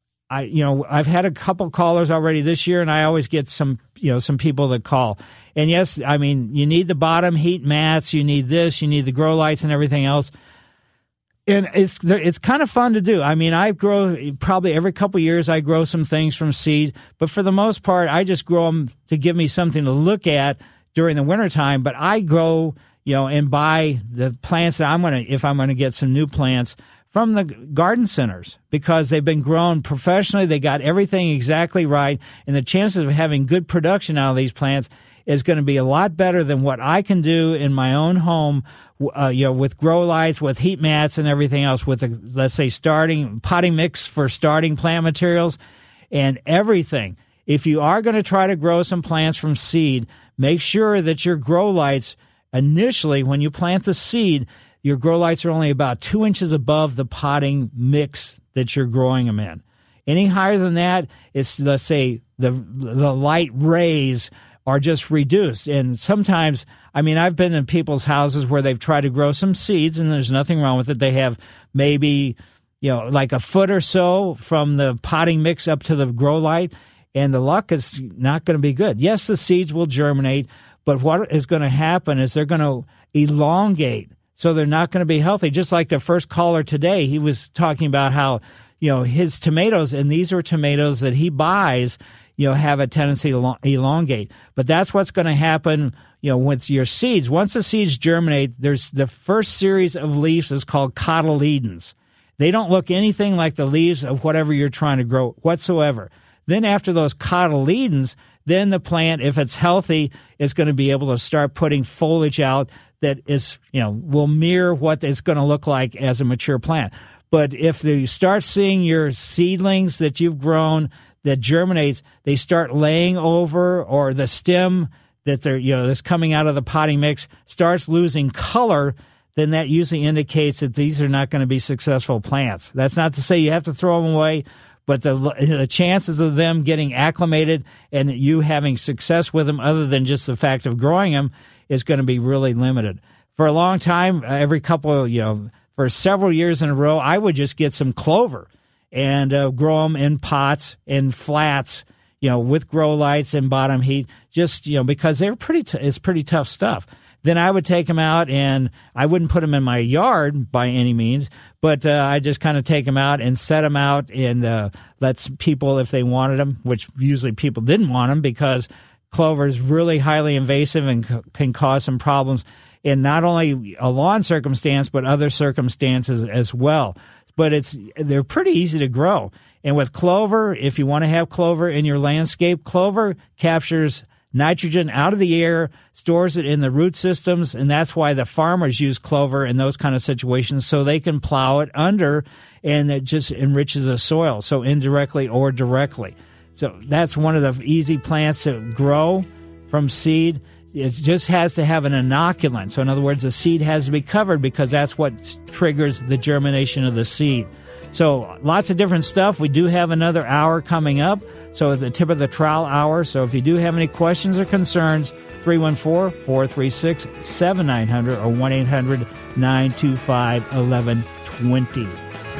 Speaker 5: I've had a couple callers already this year, and I always get some people that call. And yes, you need the bottom heat mats, you need this, you need the grow lights and everything else. And it's kind of fun to do. I grow probably every couple of years. I grow some things from seed, but for the most part, I just grow them to give me something to look at during the wintertime. But I grow, and buy the plants that if I'm going to get some new plants from the garden centers, because they've been grown professionally. They got everything exactly right, and the chances of having good production out of these plants is going to be a lot better than what I can do in my own home. With grow lights, with heat mats and everything else, with let's say potting mix for starting plant materials and everything. If you are going to try to grow some plants from seed, make sure that your grow lights initially, when you plant the seed, your grow lights are only about 2 inches above the potting mix that you're growing them in. Any higher than that, it's, let's say, the light rays are just reduced. And sometimes, I've been in people's houses where they've tried to grow some seeds, and there's nothing wrong with it. They have maybe like a foot or so from the potting mix up to the grow light, and the luck is not going to be good. Yes, the seeds will germinate, but what is going to happen is they're going to elongate, so they're not going to be healthy. Just like the first caller today, he was talking about how, his tomatoes, and these are tomatoes that he buys, have a tendency to elongate. But that's what's going to happen, with your seeds. Once the seeds germinate, there's the first series of leaves is called cotyledons. They don't look anything like the leaves of whatever you're trying to grow whatsoever. Then after those cotyledons, then the plant, if it's healthy, is going to be able to start putting foliage out that is, will mirror what it's going to look like as a mature plant. But if you start seeing your seedlings that you've grown that germinates, they start laying over, or the stem that they're, that's coming out of the potting mix starts losing color, then that usually indicates that these are not going to be successful plants. That's not to say you have to throw them away, but the chances of them getting acclimated and you having success with them, other than just the fact of growing them, is going to be really limited. For a long time, every couple of, for several years in a row, I would just get some clover and grow them in pots and flats, with grow lights and bottom heat, just, because they're it's pretty tough stuff. Then I would take them out, and I wouldn't put them in my yard by any means, but I just kind of take them out and set them out and let people, if they wanted them, which usually people didn't want them because clover is really highly invasive and can cause some problems in not only a lawn circumstance, but other circumstances as well. But they're pretty easy to grow. And with clover, if you want to have clover in your landscape, clover captures nitrogen out of the air, stores it in the root systems, and that's why the farmers use clover in those kind of situations, so they can plow it under, and it just enriches the soil, so indirectly or directly. So that's one of the easy plants to grow from seed. It just has to have an inoculant. So in other words, the seed has to be covered, because that's what triggers the germination of the seed. So lots of different stuff. We do have another hour coming up, so at the tip of the trowel hour. So if you do have any questions or concerns, 314-436-7900 or 1-800-925-1120.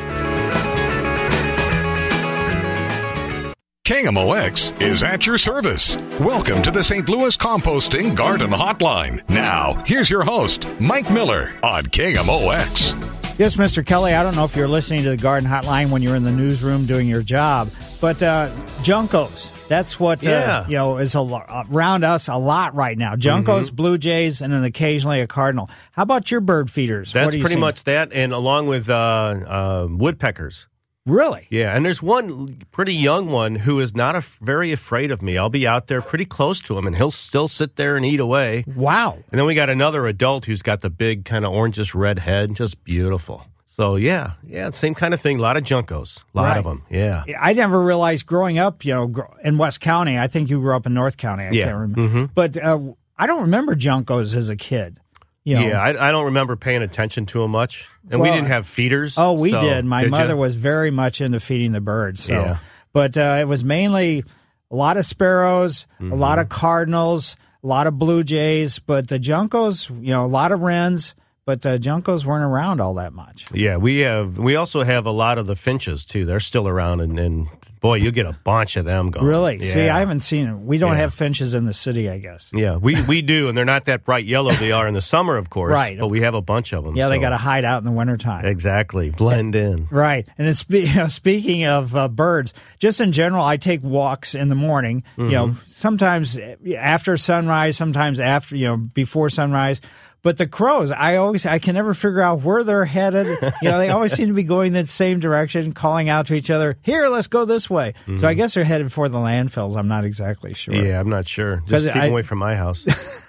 Speaker 4: KMOX is at your service. Welcome to the St. Louis Composting Garden Hotline. Now, here's your host, Mike Miller on KMOX.
Speaker 5: Yes, Mr. Kelly, I don't know if you're listening to the Garden Hotline when you're in the newsroom doing your job, but juncos, that's what is around us a lot right now. Juncos, blue jays, and then occasionally a cardinal. How about your bird feeders?
Speaker 6: That's pretty much that, and along with woodpeckers.
Speaker 5: Really?
Speaker 6: Yeah, and there's one pretty young one who is not very afraid of me. I'll be out there pretty close to him, and he'll still sit there and eat away.
Speaker 5: Wow.
Speaker 6: And then we got another adult who's got the big kind of orangish red head, just beautiful. So, yeah, same kind of thing. A lot of juncos, a lot of them, yeah.
Speaker 5: I never realized growing up, in West County. I think you grew up in North County. I can't remember. Mm-hmm. But I don't remember juncos as a kid.
Speaker 6: Yeah, I don't remember paying attention to them much. And we didn't have feeders.
Speaker 5: Oh, we did. My mother was very much into feeding the birds. So. Yeah. But it was mainly a lot of sparrows, a lot of cardinals, a lot of blue jays. But the juncos, a lot of wrens. But juncos weren't around all that much.
Speaker 6: Yeah, we also have a lot of the finches, too. They're still around, and boy, you get a bunch of them going.
Speaker 5: Really?
Speaker 6: Yeah.
Speaker 5: See, I haven't seen them. We don't have finches in the city, I guess.
Speaker 6: Yeah, we do, and they're not that bright yellow they are in the summer, of course. Right. But we have a bunch of them.
Speaker 5: Yeah, they got to hide out in the wintertime.
Speaker 6: Exactly. Blend in.
Speaker 5: Right. And speaking of birds, just in general, I take walks in the morning, sometimes after sunrise, sometimes after, before sunrise. But the crows, I can never figure out where they're headed. They always seem to be going the same direction, calling out to each other, here, let's go this way. Mm-hmm. So I guess they're headed for the landfills. I'm not exactly sure.
Speaker 6: Yeah, I'm not sure. Just keep away from my house.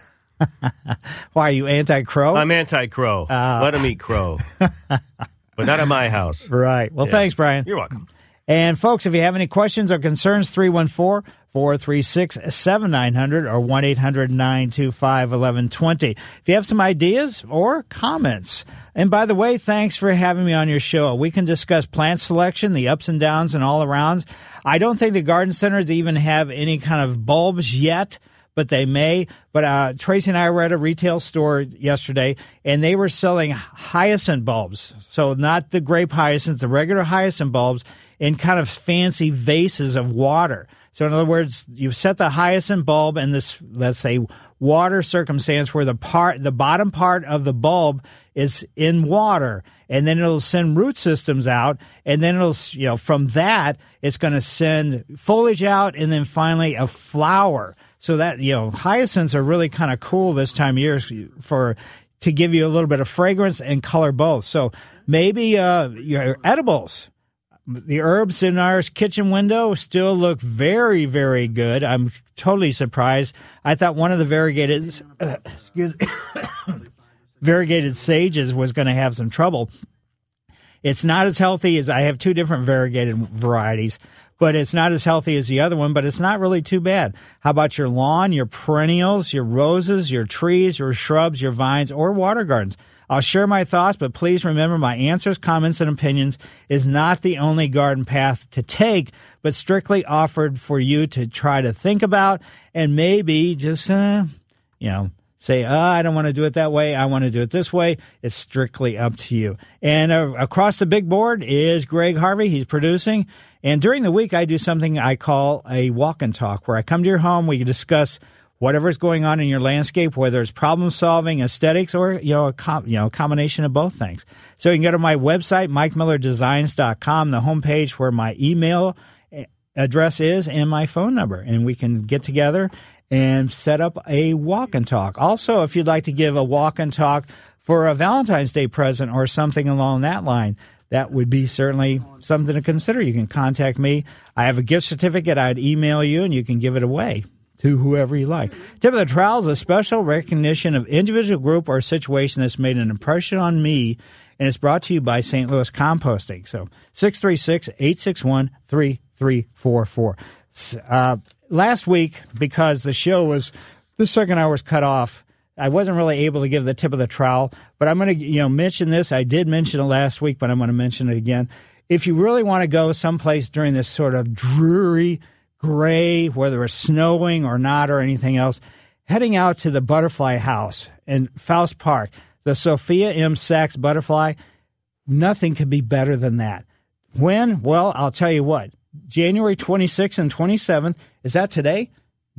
Speaker 5: Why, are you anti-crow?
Speaker 6: I'm anti-crow. Let them eat crow. But not at my house.
Speaker 5: Right. Well, thanks, Brian.
Speaker 6: You're welcome.
Speaker 5: And, folks, if you have any questions or concerns, 314-436-7900 or 1-800-925-1120. If you have some ideas or comments. And, by the way, thanks for having me on your show. We can discuss plant selection, the ups and downs and all arounds. I don't think the garden centers even have any kind of bulbs yet, but they may. But Tracy and I were at a retail store yesterday, and they were selling hyacinth bulbs. So not the grape hyacinth, the regular hyacinth bulbs in kind of fancy vases of water. So in other words, you set the hyacinth bulb in this, let's say, water circumstance where the bottom part of the bulb is in water, and then it'll send root systems out, and then it'll, from that, it's going to send foliage out, and then finally a flower. So that, hyacinths are really kind of cool this time of year to give you a little bit of fragrance and color both. So maybe your edibles. The herbs in our kitchen window still look very, very good. I'm totally surprised. I thought one of the variegated sages was going to have some trouble. It's not as healthy as I have two different variegated varieties, but it's not as healthy as the other one, but it's not really too bad. How about your lawn, your perennials, your roses, your trees, your shrubs, your vines, or water gardens? I'll share my thoughts, but please remember my answers, comments, and opinions is not the only garden path to take, but strictly offered for you to try to think about and maybe just, say, I don't want to do it that way. I want to do it this way. It's strictly up to you. And across the big board is Greg Harvey. He's producing. And during the week, I do something I call a walk and talk, where I come to your home. We discuss whatever's going on in your landscape, whether it's problem solving, aesthetics, or a combination of both things. So you can go to my website, MikeMillerDesigns.com, the homepage where my email address is and my phone number, and we can get together and set up a walk and talk. Also, if you'd like to give a walk and talk for a Valentine's Day present or something along that line, that would be certainly something to consider. You can contact me. I have a gift certificate. I'd email you, and you can give it away to whoever you like. Tip of the Trowel is a special recognition of individual, group, or situation that's made an impression on me, and it's brought to you by St. Louis Composting. So 636-861-3344. Last week, because the second hour was cut off, I wasn't really able to give the tip of the trowel, but I'm going to mention this. I did mention it last week, but I'm going to mention it again. If you really want to go someplace during this sort of dreary, gray, whether it's snowing or not or anything else, heading out to the Butterfly House in Faust Park, the Sophia M. Sachs Butterfly, nothing could be better than that. When? Well, I'll tell you what. January 26th and 27th. Is that today?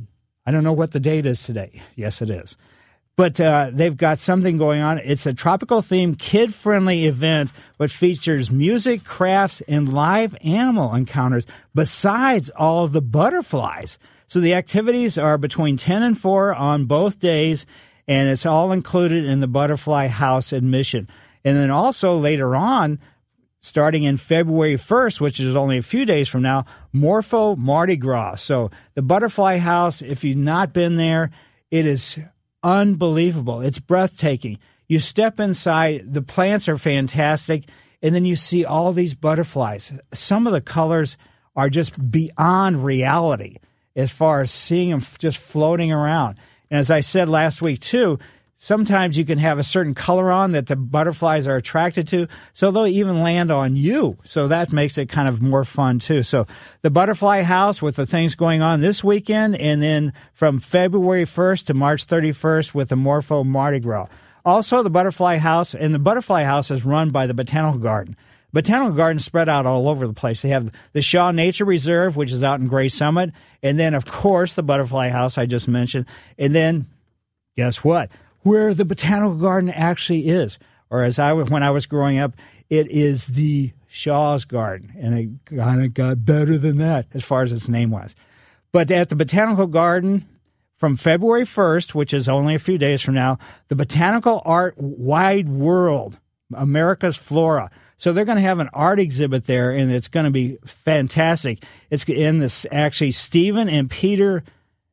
Speaker 5: I don't know what the date is today. Yes, it is. But they've got something going on. It's a tropical-themed, kid-friendly event which features music, crafts, and live animal encounters besides all of the butterflies. So the activities are between 10 and 4 on both days, and it's all included in the Butterfly House admission. And then also later on, starting in February 1st, which is only a few days from now, Morpho Mardi Gras. So the Butterfly House, if you've not been there, it is unbelievable. It's breathtaking. You step inside, the plants are fantastic, and then you see all these butterflies. Some of the colors are just beyond reality as far as seeing them just floating around. And as I said last week, too, sometimes you can have a certain color on that the butterflies are attracted to, so they'll even land on you. So that makes it kind of more fun, too. So the Butterfly House with the things going on this weekend, and then from February 1st to March 31st with the Morpho Mardi Gras. Also, the Butterfly House, and the Butterfly House is run by the Botanical Garden. Botanical Garden spread out all over the place. They have the Shaw Nature Reserve, which is out in Gray Summit, and then, of course, the Butterfly House I just mentioned. And then, guess what? Where the Botanical Garden actually is, or when I was growing up, it is the Shaw's Garden, and it kind of got better than that as far as its name was. But at the Botanical Garden, from February 1st, which is only a few days from now, the Botanical Art Wide World, America's Flora. So they're going to have an art exhibit there, and it's going to be fantastic. It's in this Stephen and Peter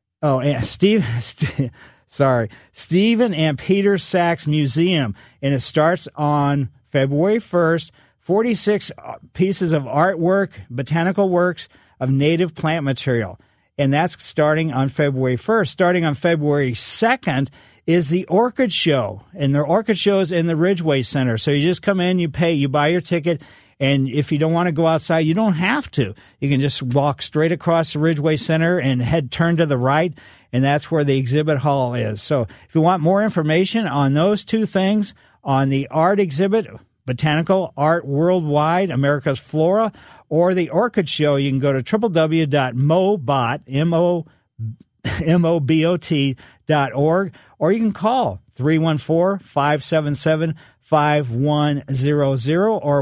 Speaker 5: Sachs Museum, and it starts on February 1st. 46 pieces of artwork, botanical works of native plant material, and that's starting on February 1st. Starting on February 2nd is the Orchid Show, and the Orchid Show is in the Ridgeway Center. So you just come in, you pay, you buy your ticket, And if you don't want to go outside, you don't have to. You can just walk straight across the Ridgeway Center and turn to the right, and that's where the exhibit hall is. So if you want more information on those two things, on the art exhibit, Botanical Art Worldwide, America's Flora, or the Orchid Show, you can go to www.mobot.org, or you can call 314-577-5100 or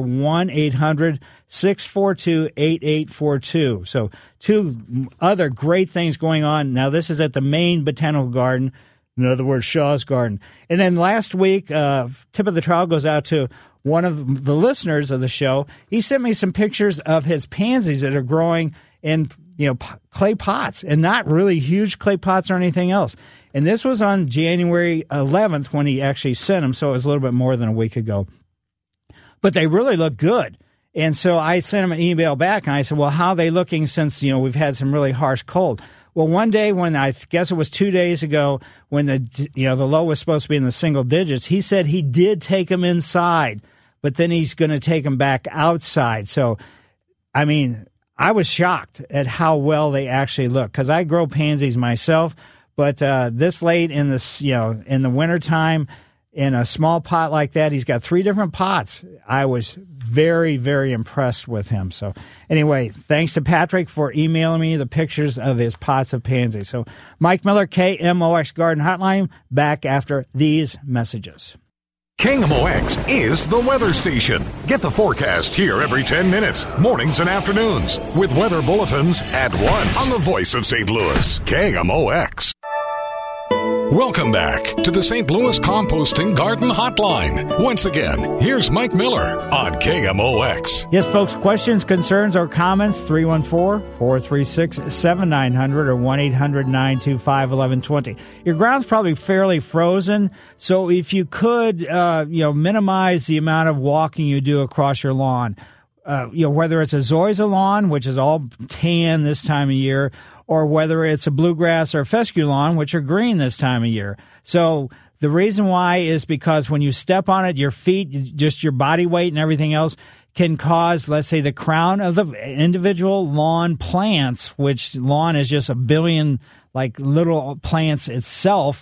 Speaker 5: 1-800-642-8842. So two other great things going on. Now, this is at the main Botanical Garden, in other words, Shaw's Garden. And then last week, tip of the trowel goes out to one of the listeners of the show. He sent me some pictures of his pansies that are growing in clay pots, and not really huge clay pots or anything else. And this was on January 11th when he actually sent them, so it was a little bit more than a week ago. But they really look good. And so I sent him an email back, and I said, well, how are they looking since, we've had some really harsh cold? Well, one day when I guess it was 2 days ago when the low was supposed to be in the single digits, he said he did take them inside, but then he's going to take them back outside. So, I mean, I was shocked at how well they actually look, because I grow pansies myself, but this late in the in the wintertime, in a small pot like that, he's got 3 different pots. I was very, very impressed with him. So anyway, thanks to Patrick for emailing me the pictures of his pots of pansies. So Mike Miller, KMOX Garden Hotline, back after these messages.
Speaker 4: KMOX is the weather station. Get the forecast here every 10 minutes, mornings and afternoons, with weather bulletins at once on the voice of St. Louis, KMOX. Welcome back to the St. Louis Composting Garden Hotline. Once again, here's Mike Miller on KMOX.
Speaker 5: Yes, folks, questions, concerns, or comments, 314-436-7900 or 1-800-925-1120. Your ground's probably fairly frozen, so if you could, minimize the amount of walking you do across your lawn. Whether it's a zoysia lawn, which is all tan this time of year, or whether it's a bluegrass or fescue lawn, which are green this time of year. So the reason why is because when you step on it, your feet, just your body weight and everything else can cause, let's say, the crown of the individual lawn plants, which lawn is just a billion little plants itself.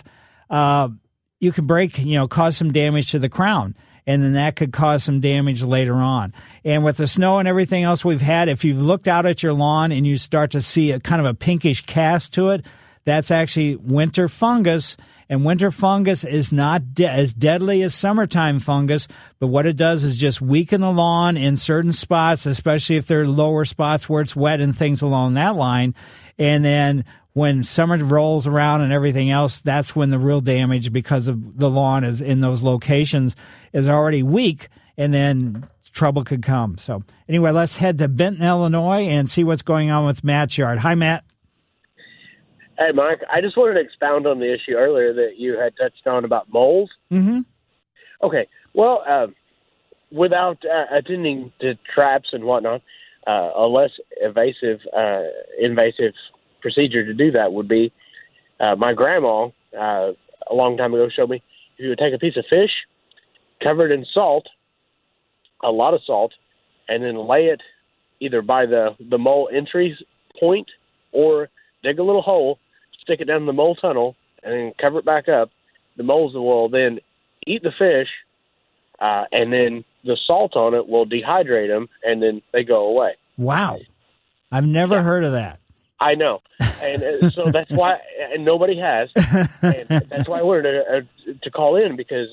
Speaker 5: You can break, cause some damage to the crown. And then that could cause some damage later on. And with the snow and everything else we've had, if you've looked out at your lawn and you start to see a kind of a pinkish cast to it, that's actually winter fungus. And winter fungus is not as deadly as summertime fungus, but what it does is just weaken the lawn in certain spots, especially if they're lower spots where it's wet and things along that line. And then when summer rolls around and everything else, that's when the real damage, because of the lawn is in those locations, is already weak, and then trouble could come. So anyway, let's head to Benton, Illinois, and see what's going on with Matt's yard. Hi, Matt.
Speaker 13: Hey, Mike. I just wanted to expound on the issue earlier that you had touched on about moles.
Speaker 5: Mm-hmm.
Speaker 13: Okay. Well, without attending to traps and whatnot, a less invasive procedure to do that would be, my grandma a long time ago showed me, if you would take a piece of fish, cover it in salt, a lot of salt, and then lay it either by the mole entry point, or dig a little hole, stick it down the mole tunnel, and then cover it back up. The moles will then eat the fish, and then the salt on it will dehydrate them, and then they go away.
Speaker 5: Wow. I've never heard of that.
Speaker 13: I know. And so that's why, and nobody has. And that's why I wanted to call in, because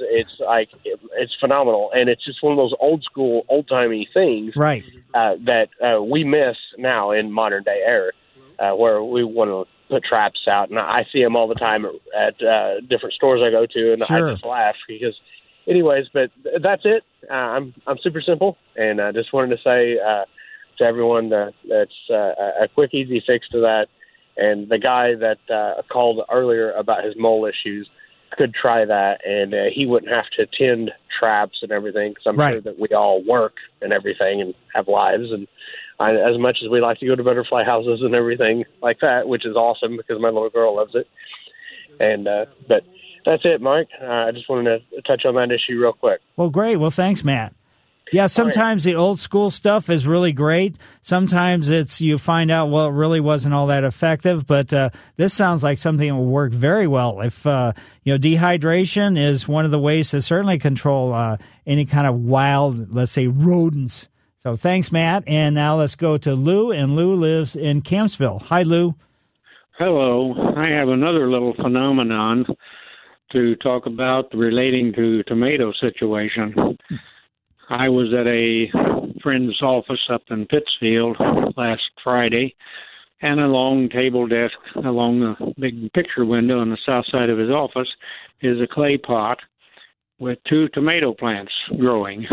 Speaker 13: it's phenomenal. And it's just one of those old school, old timey things,
Speaker 5: right?
Speaker 13: That we miss now in modern day era, where we want to put traps out. And I see them all the time at different stores I go to, and
Speaker 5: sure.
Speaker 13: I just laugh because, anyways, but that's it. I'm super simple. And I just wanted to say, to everyone that's a quick, easy fix to that. And the guy that called earlier about his mole issues could try that, and he wouldn't have to tend traps and everything, because I'm
Speaker 5: right.
Speaker 13: sure that we all work and everything and have lives. And as much as we like to go to butterfly houses and everything like that, which is awesome because my little girl loves it. And but that's it, Mike. I just wanted to touch on that issue real quick.
Speaker 5: Well, great. Well, thanks, Matt. Yeah, sometimes the old school stuff is really great. Sometimes you find out, well, it really wasn't all that effective. But this sounds like something that will work very well. If dehydration is one of the ways to certainly control any kind of wild, let's say, rodents. So thanks, Matt. And now let's go to Lou, and Lou lives in Campsville. Hi, Lou.
Speaker 14: Hello. I have another little phenomenon to talk about relating to tomato situation. I was at a friend's office up in Pittsfield last Friday, and a long table desk along the big picture window on the south side of his office is a clay pot with 2 tomato plants growing.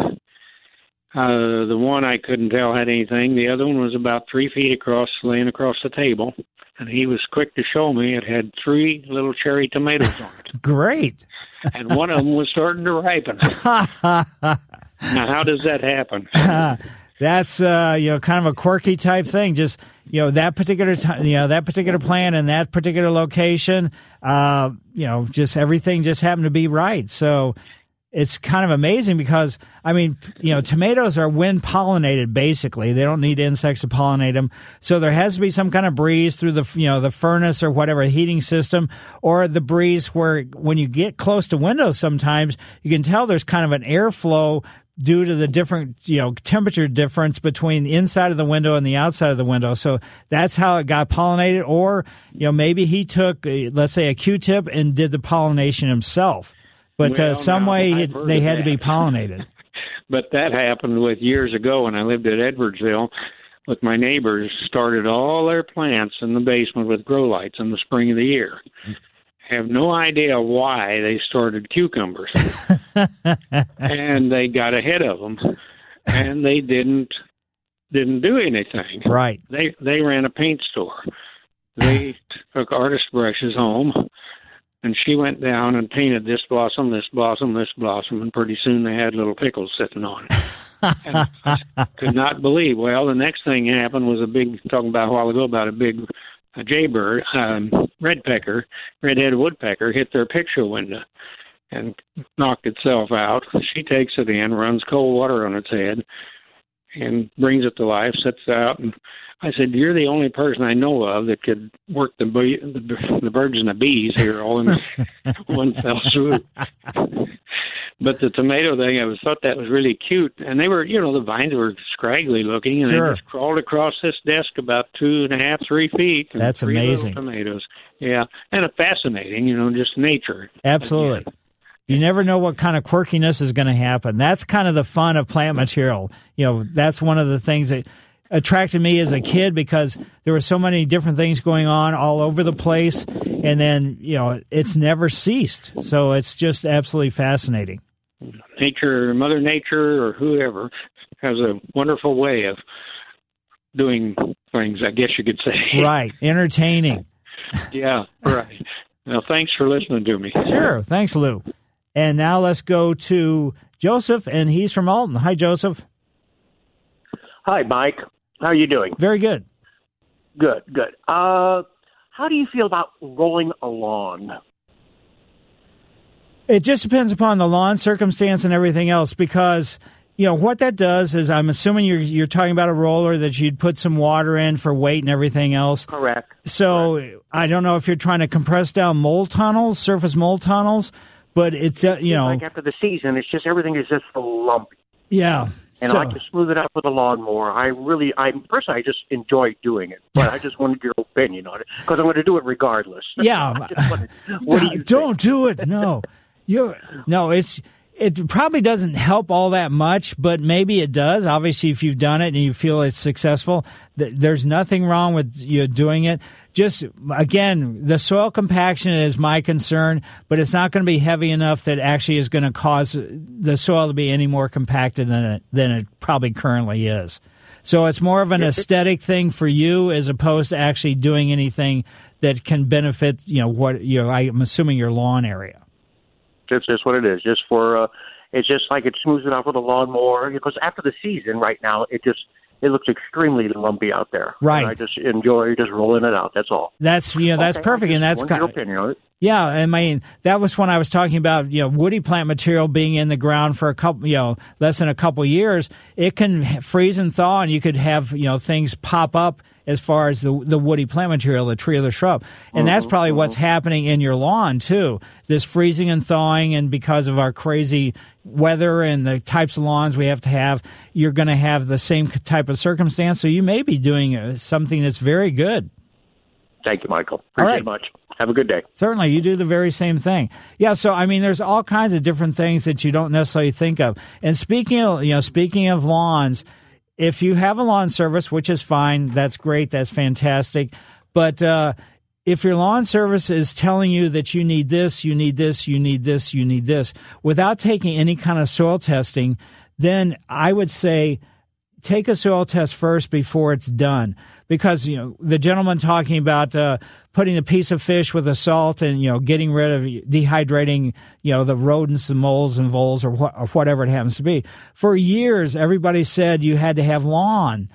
Speaker 14: The one I couldn't tell had anything. The other one was about 3 feet across, laying across the table. And he was quick to show me it had 3 little cherry tomatoes on it.
Speaker 5: Great.
Speaker 14: And one of them was starting to ripen. Now, how does that happen?
Speaker 5: That's kind of a quirky type thing. Just that particular that particular plant in that particular location. Just everything just happened to be right. So it's kind of amazing because, tomatoes are wind pollinated, basically. They don't need insects to pollinate them. So there has to be some kind of breeze through the furnace or whatever, heating system, or the breeze where when you get close to windows sometimes, you can tell there's kind of an airflow due to the different, temperature difference between the inside of the window and the outside of the window. So that's how it got pollinated. Or, maybe he took, let's say, a Q-tip and did the pollination himself. But some way they had to be pollinated.
Speaker 14: But that happened years ago when I lived at Edwardsville with my neighbors, started all their plants in the basement with grow lights in the spring of the year. Have no idea why they started cucumbers. And they got ahead of them. And they didn't do anything.
Speaker 5: Right.
Speaker 14: They ran a paint store. They took artist brushes home. And she went down and painted this blossom, this blossom, this blossom, and pretty soon they had little pickles sitting on it. And I could not believe. Well, the next thing happened was talking about a while ago about a big jaybird, red-headed woodpecker, hit their picture window and knocked itself out. She takes it in, runs cold water on its head, and brings it to life, sets it out, and I said, "You're the only person I know of that could work the birds and the bees here all in one fell swoop." But the tomato thing, I thought that was really cute, and they were, the vines were scraggly looking, and
Speaker 5: sure.
Speaker 14: They just crawled across this desk about 2.5, 3 feet. And
Speaker 5: that's
Speaker 14: 3
Speaker 5: amazing.
Speaker 14: Little tomatoes, yeah, and it's fascinating, just nature.
Speaker 5: Absolutely. Again. You never know what kind of quirkiness is going to happen. That's kind of the fun of plant material. That's one of the things that attracted me as a kid because there were so many different things going on all over the place. And then, it's never ceased. So it's just absolutely fascinating.
Speaker 14: Nature, Mother Nature, or whoever has a wonderful way of doing things, I guess you could say.
Speaker 5: Right. Entertaining.
Speaker 14: Yeah, right. Well, thanks for listening to me.
Speaker 5: Sure. Thanks, Lou. And now let's go to Joseph, and he's from Alton. Hi, Joseph.
Speaker 15: Hi, Mike. How are you doing?
Speaker 5: Very good.
Speaker 15: Good. How do you feel about rolling a lawn?
Speaker 5: It just depends upon the lawn circumstance and everything else because, what that does is I'm assuming you're talking about a roller that you'd put some water in for weight and everything else.
Speaker 15: Correct.
Speaker 5: So
Speaker 15: Correct.
Speaker 5: I don't know if you're trying to compress down surface mold tunnels, but it's,
Speaker 15: like after the season, it's just everything is just lumpy.
Speaker 5: Yeah.
Speaker 15: And I like to smooth it out with a lawnmower. I just enjoy doing it. But I just wanted your opinion on it because I'm going to do it regardless.
Speaker 5: Yeah.
Speaker 15: What do you
Speaker 5: don't do it. No. It probably doesn't help all that much, but maybe it does. Obviously, if you've done it and you feel it's successful, there's nothing wrong with you doing it. Just, again, the soil compaction is my concern, but it's not going to be heavy enough that actually is going to cause the soil to be any more compacted than it probably currently is. So it's more of an aesthetic thing for you as opposed to actually doing anything that can benefit, I'm assuming your lawn area.
Speaker 15: That's just what it is. It's just like it smooths it out with a lawnmower because after the season right now, it just it looks extremely lumpy out there.
Speaker 5: Right.
Speaker 15: And I just enjoy just rolling it out. That's all.
Speaker 5: That's that's
Speaker 15: Okay,
Speaker 5: perfect, and that's
Speaker 15: your opinion on it.
Speaker 5: Yeah, I mean, that was when I was talking about, woody plant material being in the ground for a couple, less than a couple years. It can freeze and thaw, and you could have, things pop up as far as the woody plant material, the tree or the shrub. And that's probably what's happening in your lawn, too. This freezing and thawing, and because of our crazy weather and the types of lawns we have to have, you're going to have the same type of circumstance. So you may be doing something that's very good.
Speaker 15: Thank you, Michael. Appreciate it much. Have a good day.
Speaker 5: Certainly. You do the very same thing. Yeah, so, I mean, there's all kinds of different things that you don't necessarily think of. And speaking of lawns, if you have a lawn service, which is fine, that's great, that's fantastic. But if your lawn service is telling you that you need this, you need this, you need this, you need this, without taking any kind of soil testing, then I would say take a soil test first before it's done. Because, the gentleman talking about putting a piece of fish with a salt and, getting rid of dehydrating, the rodents, the moles and voles or whatever it happens to be. For years, everybody said you had to have lime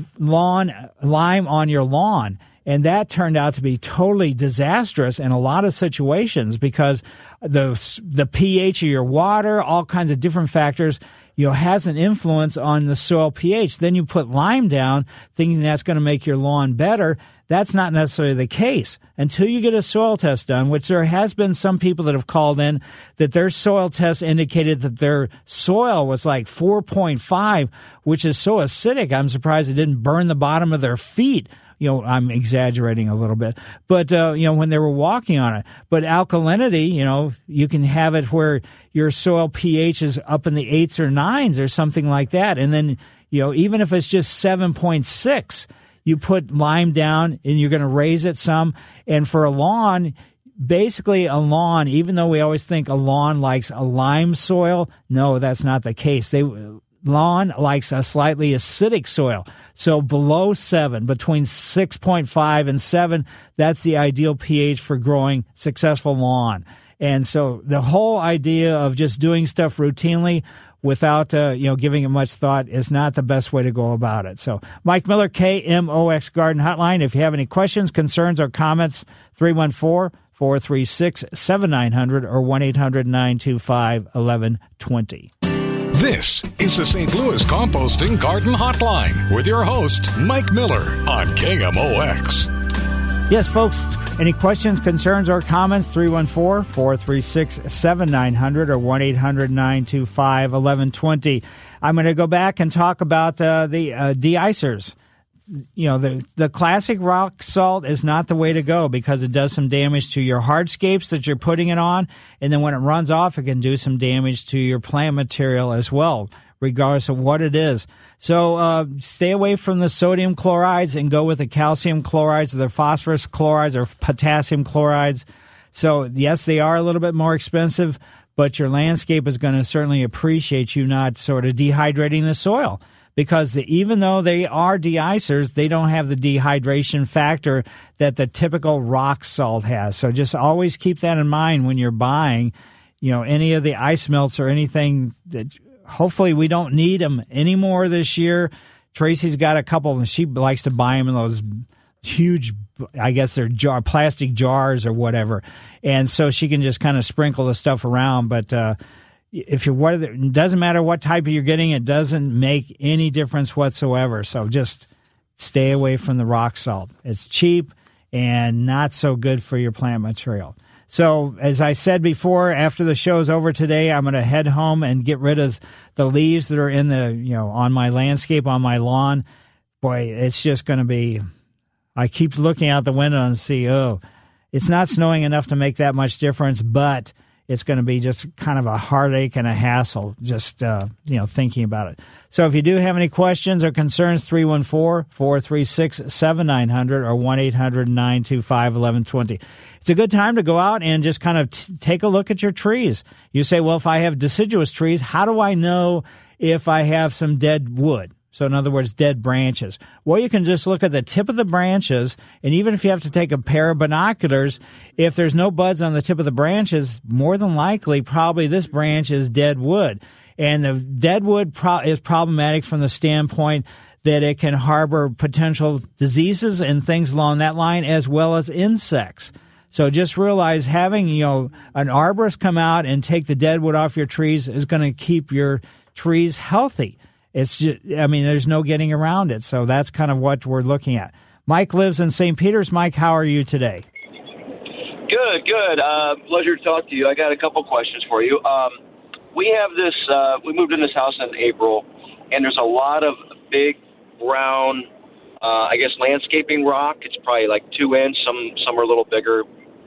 Speaker 5: on your lawn. And that turned out to be totally disastrous in a lot of situations because the pH of your water, all kinds of different factors, has an influence on the soil pH. Then you put lime down thinking that's going to make your lawn better. That's not necessarily the case until you get a soil test done, which there has been some people that have called in that their soil test indicated that their soil was like 4.5, which is so acidic. I'm surprised it didn't burn the bottom of their feet. I'm exaggerating a little bit, but, when they were walking on it. But alkalinity, you can have it where your soil pH is up in the 8s or 9s or something like that. And then, even if it's just 7.6, you put lime down and you're going to raise it some. And for a lawn, basically a lawn, even though we always think a lawn likes a lime soil, no, that's not the case. Lawn likes a slightly acidic soil. So below 7, between 6.5 and 7, that's the ideal pH for growing successful lawn. And so the whole idea of just doing stuff routinely without, giving it much thought is not the best way to go about it. So Mike Miller, KMOX Garden Hotline. If you have any questions, concerns, or comments, 314-436-7900 or 1-800-925-1120.
Speaker 4: This is the St. Louis Composting Garden Hotline with your host, Mike Miller on KMOX.
Speaker 5: Yes, folks, any questions, concerns, or comments, 314-436-7900 or 1-800-925-1120. I'm going to go back and talk about the de-icers. The classic rock salt is not the way to go because it does some damage to your hardscapes that you're putting it on, and then when it runs off, it can do some damage to your plant material as well, regardless of what it is. So stay away from the sodium chlorides and go with the calcium chlorides or the phosphorus chlorides or potassium chlorides. So, yes, they are a little bit more expensive, but your landscape is going to certainly appreciate you not sort of dehydrating the soil. Because even though they are de-icers, they don't have the dehydration factor that the typical rock salt has. So just always keep that in mind when you're buying, any of the ice melts or anything that hopefully we don't need them anymore this year. Tracy's got a couple, and she likes to buy them in those huge, I guess they're plastic jars or whatever. And so she can just kind of sprinkle the stuff around. But it doesn't matter what type you're getting, it doesn't make any difference whatsoever. So just stay away from the rock salt. It's cheap and not so good for your plant material. So as I said before, after the show's over today, I'm going to head home and get rid of the leaves that are in the, on my landscape, on my lawn. Boy, it's just going to be, I keep looking out the window and see, it's not snowing enough to make that much difference, but it's going to be just kind of a heartache and a hassle just, thinking about it. So if you do have any questions or concerns, 314-436-7900 or 1-800-925-1120. It's a good time to go out and just kind of take a look at your trees. You say, well, if I have deciduous trees, how do I know if I have some dead wood? So in other words, dead branches. Well, you can just look at the tip of the branches, and even if you have to take a pair of binoculars, if there's no buds on the tip of the branches, more than likely, probably this branch is dead wood. And the dead wood is problematic from the standpoint that it can harbor potential diseases and things along that line, as well as insects. So just realize having, an arborist come out and take the dead wood off your trees is going to keep your trees healthy. It's just, there's no getting around it. So that's kind of what we're looking at. Mike lives in St. Peters. Mike, how are you today?
Speaker 16: Good. Pleasure to talk to you. I got a couple questions for you. We have this, we moved in this house in April, and there's a lot of big, brown, landscaping rock. It's probably like 2 inch. Some are a little bigger.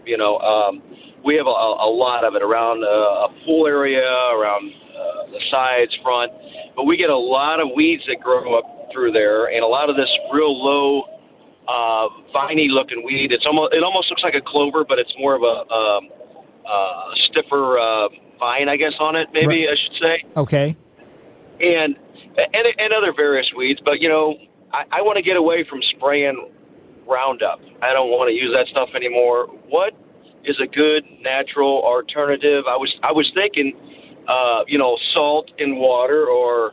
Speaker 16: We have a lot of it around a pool area, around the sides, front. But we get a lot of weeds that grow up through there, and a lot of this real low, viney-looking weed. It almost looks like a clover, but it's more of a stiffer vine, I guess, on it. Maybe I should say.
Speaker 5: Okay.
Speaker 16: And other various weeds, but I want to get away from spraying Roundup. I don't want to use that stuff anymore. What is a good natural alternative? I was thinking, salt in water or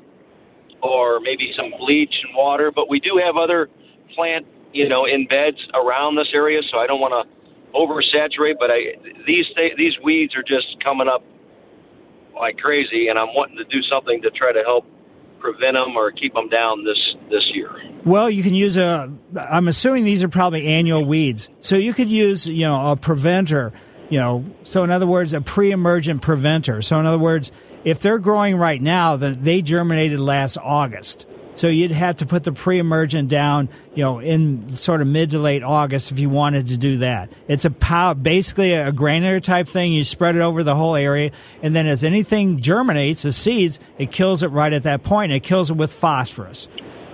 Speaker 16: maybe some bleach in water. But we do have other plant, in beds around this area, so I don't want to oversaturate. But these weeds are just coming up like crazy, and I'm wanting to do something to try to help prevent them or keep them down this year.
Speaker 5: Well, you can use I'm assuming these are probably annual weeds. So you could use, a preventer, so in other words, a pre-emergent preventer. So in other words, if they're growing right now, then they germinated last August. So you'd have to put the pre-emergent down, in sort of mid to late August if you wanted to do that. It's basically a granular type thing. You spread it over the whole area, and then as anything germinates, the seeds, it kills it right at that point. It kills it with phosphorus.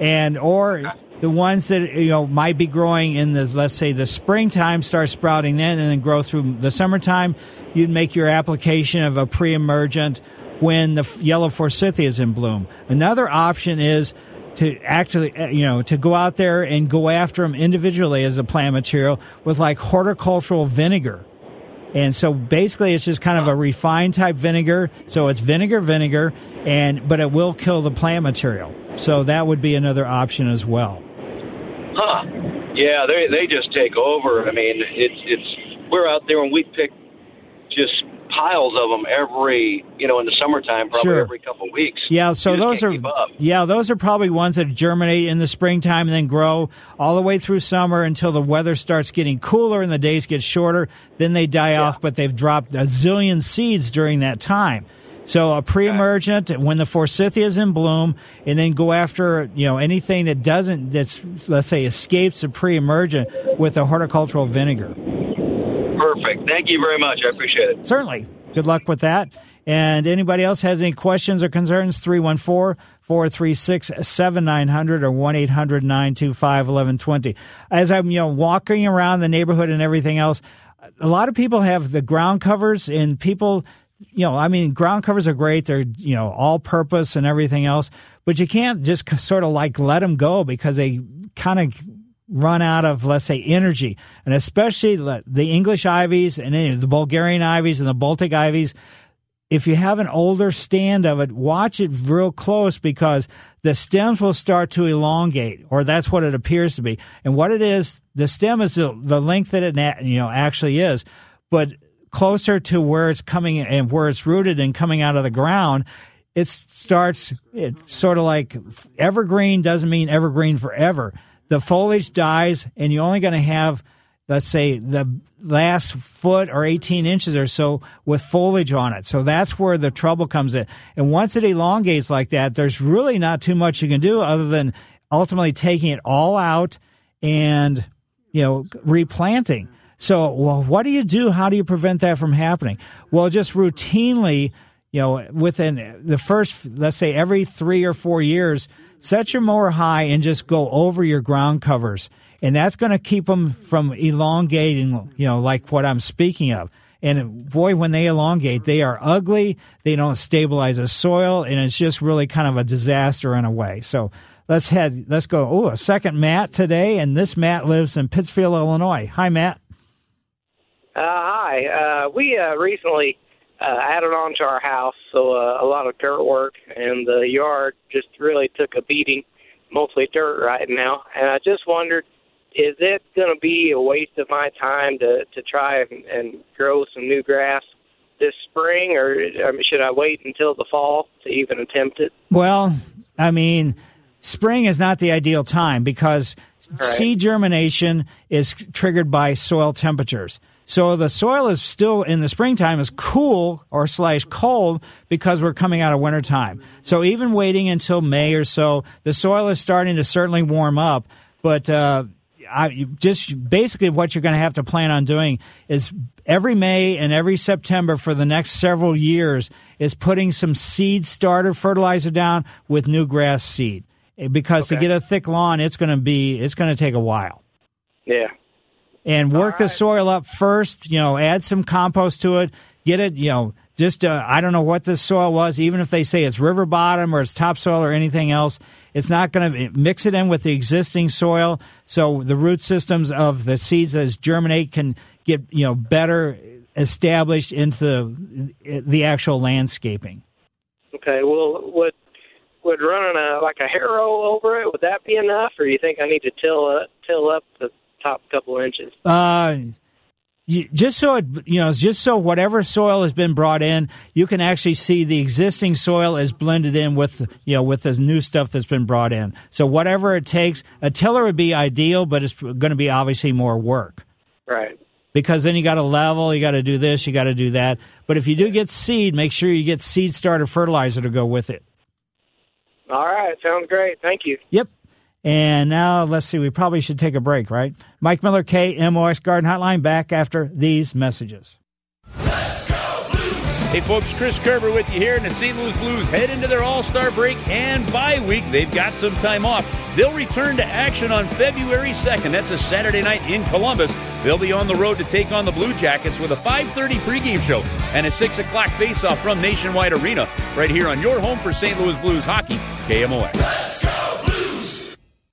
Speaker 5: Or the ones that, might be growing in let's say the springtime, start sprouting then and then grow through the summertime, you'd make your application of a pre-emergent when the yellow forsythia is in bloom. Another option is to actually, to go out there and go after them individually as a plant material with like horticultural vinegar. And so basically it's just kind of a refined type vinegar. So it's vinegar, but it will kill the plant material. So that would be another option as well.
Speaker 16: Huh. Yeah, they just take over. We're out there and we pick just piles of them every, in the summertime, probably every couple of weeks.
Speaker 5: Yeah, so those are probably ones that germinate in the springtime and then grow all the way through summer until the weather starts getting cooler and the days get shorter. Then they die off, but they've dropped a zillion seeds during that time. So a pre-emergent when the forsythia is in bloom, and then go after, anything that's, let's say, escapes the pre-emergent with a horticultural vinegar.
Speaker 16: Perfect. Thank you very much. I appreciate it.
Speaker 5: Certainly. Good luck with that. And anybody else has any questions or concerns, 314-436-7900 or 1-800-925-1120. As I'm, walking around the neighborhood and everything else, a lot of people have the ground covers, and people, ground covers are great. They're, all purpose and everything else, but you can't just sort of like let them go because they kind of run out of, let's say, energy. And especially the English ivies and the Bulgarian ivies and the Baltic ivies, if you have an older stand of it, watch it real close because the stems will start to elongate, or that's what it appears to be. And what it is, the stem is the length that it actually is, but closer to where it's coming and where it's rooted and coming out of the ground, it's sort of like evergreen doesn't mean evergreen forever. The foliage dies, and you're only going to have, let's say, the last foot or 18 inches or so with foliage on it. So that's where the trouble comes in. And once it elongates like that, there's really not too much you can do other than ultimately taking it all out and, replanting. So, well, what do you do? How do you prevent that from happening? Well, just routinely, within the first, let's say, every 3 or 4 years, set your mower high and just go over your ground covers. And that's going to keep them from elongating, like what I'm speaking of. And boy, when they elongate, they are ugly. They don't stabilize the soil, and it's just really kind of a disaster in a way. So let's go. Oh, a second Matt today, and this Matt lives in Pittsfield, Illinois. Hi, Matt.
Speaker 17: Hi. We recently added on to our house, so a lot of dirt work, and the yard just really took a beating. mostly dirt right now, and I just wondered, is it going to be a waste of my time to try and grow some new grass this spring, or should I wait until the fall to even attempt it?
Speaker 5: Well, I mean, spring is not the ideal time because seed germination is triggered by soil temperatures. So the soil is still in the springtime is cool or / cold because we're coming out of wintertime. So even waiting until May or so, the soil is starting to certainly warm up. But basically what you're going to have to plan on doing is every May and every September for the next several years is putting some seed starter fertilizer down with new grass seed. Because to get a thick lawn, it's going to take a while.
Speaker 17: Yeah.
Speaker 5: And work the soil up first, add some compost to it, get it, I don't know what this soil was, even if they say it's river bottom or it's topsoil or anything else, it's not going to mix it in with the existing soil so the root systems of the seeds as germinate can get, better established into the actual landscaping.
Speaker 17: Okay, well, would running a harrow over it, would that be enough, or do you think I need to till up the top couple inches?
Speaker 5: Just so whatever soil has been brought in, you can actually see the existing soil is blended in with this new stuff that's been brought in. So whatever it takes, a tiller would be ideal, but it's going to be obviously more work.
Speaker 17: Right.
Speaker 5: Because then you got to level, you got to do this, you got to do that. But if you do get seed, make sure you get seed starter fertilizer to go with it.
Speaker 17: All right, sounds great. Thank you.
Speaker 5: Yep. And now, let's see, we probably should take a break, right? Mike Miller, KMOX Garden Hotline, back after these messages.
Speaker 18: Hey, folks, Chris Kerber with you here, and the St. Louis Blues head into their All-Star break and bye week. They've got some time off. They'll return to action on February 2nd. That's a Saturday night in Columbus. They'll be on the road to take on the Blue Jackets with a 5:30 pregame show and a 6 o'clock face-off from Nationwide Arena right here on your home for St. Louis Blues hockey, KMOX.
Speaker 4: Let's go Blues!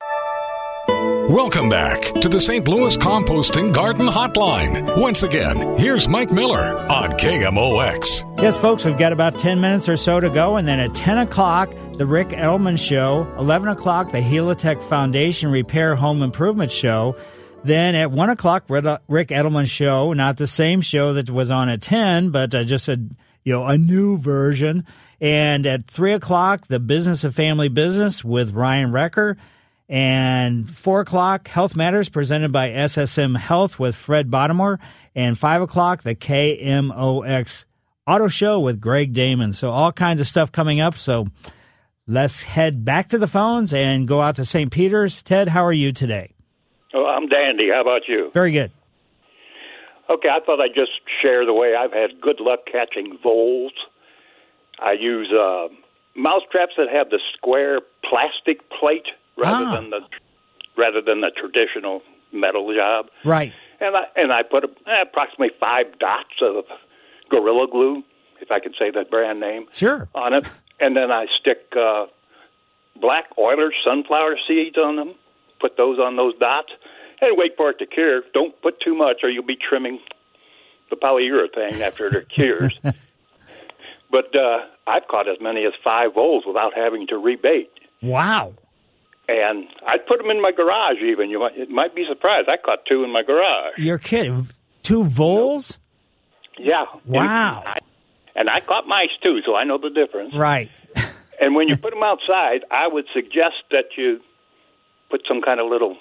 Speaker 4: Welcome back to the St. Louis Composting Garden Hotline. Once again, here's Mike Miller on KMOX.
Speaker 5: Yes, folks, we've got about 10 minutes or so to go, and then at 10 o'clock, the Rick Edelman Show, 11 o'clock, the Helitech Foundation Repair Home Improvement Show. Then at 1 o'clock, Rick Edelman Show, not the same show that was on at 10, but just a new version. And at 3 o'clock, the Business of Family Business with Ryan Recker. And 4 o'clock, Health Matters presented by SSM Health with Fred Bottomore. And 5 o'clock, the KMOX Auto Show with Greg Damon. So all kinds of stuff coming up. So let's head back to the phones and go out to St. Peter's. Ted, how are you today?
Speaker 19: Oh, I'm dandy. How about you?
Speaker 5: Very good.
Speaker 19: Okay, I thought I'd just share the way I've had good luck catching voles. I use mouse traps that have the square plastic plate rather than the traditional metal job.
Speaker 5: Right.
Speaker 19: And I put approximately 5 dots of Gorilla Glue, if I can say that brand name,
Speaker 5: sure,
Speaker 19: on it, and then I stick black Oilers sunflower seeds on them. Put those on those dots, and wait for it to cure. Don't put too much, or you'll be trimming the polyurethane after it cures. But I've caught as many as 5 voles without having to rebait.
Speaker 5: Wow.
Speaker 19: And I put them in my garage even. You might be surprised. I caught 2 in my garage.
Speaker 5: You're kidding. 2 voles?
Speaker 19: Yeah.
Speaker 5: Wow.
Speaker 19: And I caught mice, too, so I know the difference.
Speaker 5: Right.
Speaker 19: And when you put them outside, I would suggest that you put some kind of little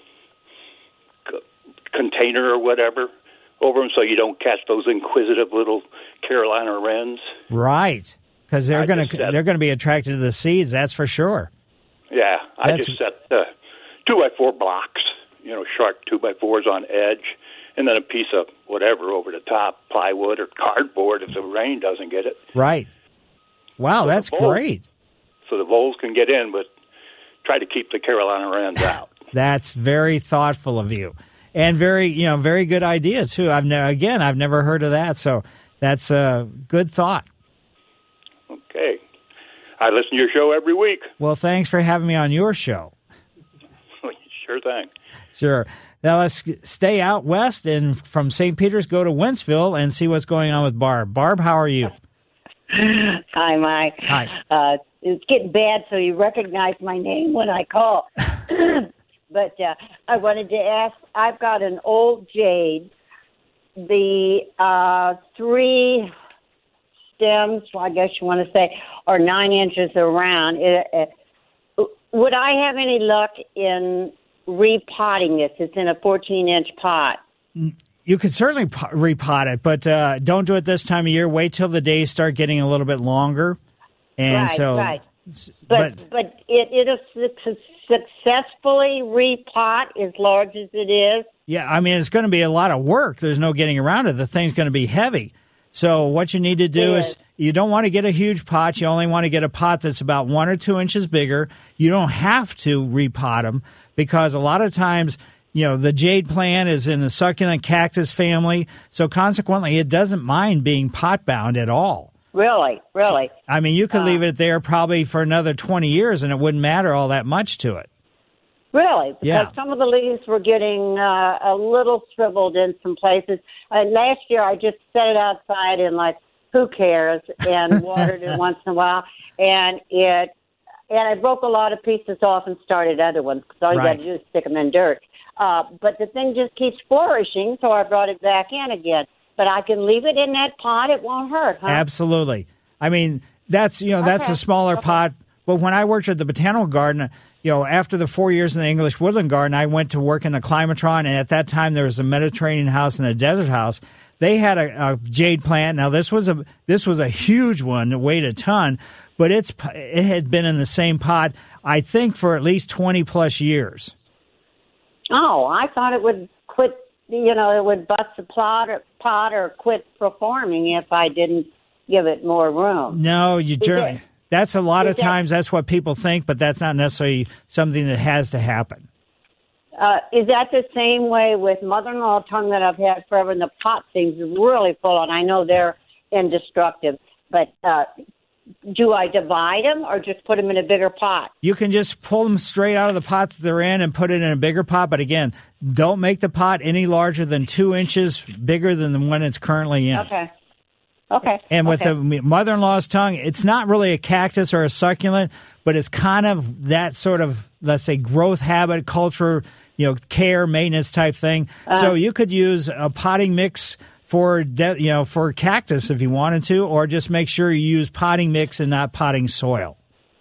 Speaker 19: container or whatever over them so you don't catch those inquisitive little Carolina wrens.
Speaker 5: Right. Because they're going to be attracted to the seeds, that's for sure.
Speaker 19: Yeah, I just set 2x4 blocks, sharp 2x4s on edge, and then a piece of whatever over the top, plywood or cardboard if the rain doesn't get it.
Speaker 5: Right. Wow, so that's great.
Speaker 19: So the voles can get in, but try to keep the Carolina wrens out.
Speaker 5: That's very thoughtful of you, and very good idea too. I've never heard of that, so that's a good thought.
Speaker 19: Okay. I listen to your show every week.
Speaker 5: Well, thanks for having me on your show.
Speaker 19: Sure thing.
Speaker 5: Sure. Now let's stay out west and from St. Peter's go to Wentzville and see what's going on with Barb. Barb, how are you?
Speaker 20: Hi, Mike.
Speaker 5: Hi.
Speaker 20: it's getting bad, so you recognize my name when I call. But I wanted to ask, I've got an old jade. The 3 stems, well, I guess you want to say, are 9 inches around. Would I have any luck in repotting this? It's in a 14-inch pot.
Speaker 5: You could certainly repot it, but don't do it this time of year. Wait till the days start getting a little bit longer. And
Speaker 20: right. But it'll successfully repot as large as it is.
Speaker 5: Yeah, I mean, it's going to be a lot of work. There's no getting around it. The thing's going to be heavy. So what you need to do is you don't want to get a huge pot. You only want to get a pot that's about 1 or 2 inches bigger. You don't have to repot them because a lot of times, the jade plant is in the succulent cactus family. So consequently, it doesn't mind being pot bound at all.
Speaker 20: Really?
Speaker 5: So, I mean, you could leave it there probably for another 20 years and it wouldn't matter all that much to it.
Speaker 20: Really? Because some of the leaves were getting a little shriveled in some places. Last year, I just set it outside and who cares, and watered it once in a while. And I broke a lot of pieces off and started other ones because all you got to do is stick them in dirt. But the thing just keeps flourishing, so I brought it back in again. But I can leave it in that pot; it won't hurt, huh?
Speaker 5: Absolutely. I mean, that's a smaller pot. But when I worked at the Botanical Garden, after the 4 years in the English Woodland Garden, I went to work in the Climatron, and at that time there was a Mediterranean house and a desert house. They had a jade plant. Now this was a huge one that weighed a ton, but it had been in the same pot, I think, for at least 20 plus years.
Speaker 20: Oh, I thought it would quit. It would bust the pot or quit performing if I didn't give it more room.
Speaker 5: No, that's a lot of times that's what people think, but that's not necessarily something that has to happen.
Speaker 20: Is that the same way with mother-in-law tongue that I've had forever? And the pot things are really full, and I know they're indestructible. But do I divide them or just put them in a bigger pot?
Speaker 5: You can just pull them straight out of the pot that they're in and put it in a bigger pot. But again, don't make the pot any larger than 2 inches bigger than the one it's currently in.
Speaker 20: Okay.
Speaker 5: And with the mother-in-law's tongue, it's not really a cactus or a succulent, but it's kind of that sort of, let's say, growth habit, culture, care, maintenance type thing. So you could use a potting mix for cactus if you wanted to, or just make sure you use potting mix and not potting soil.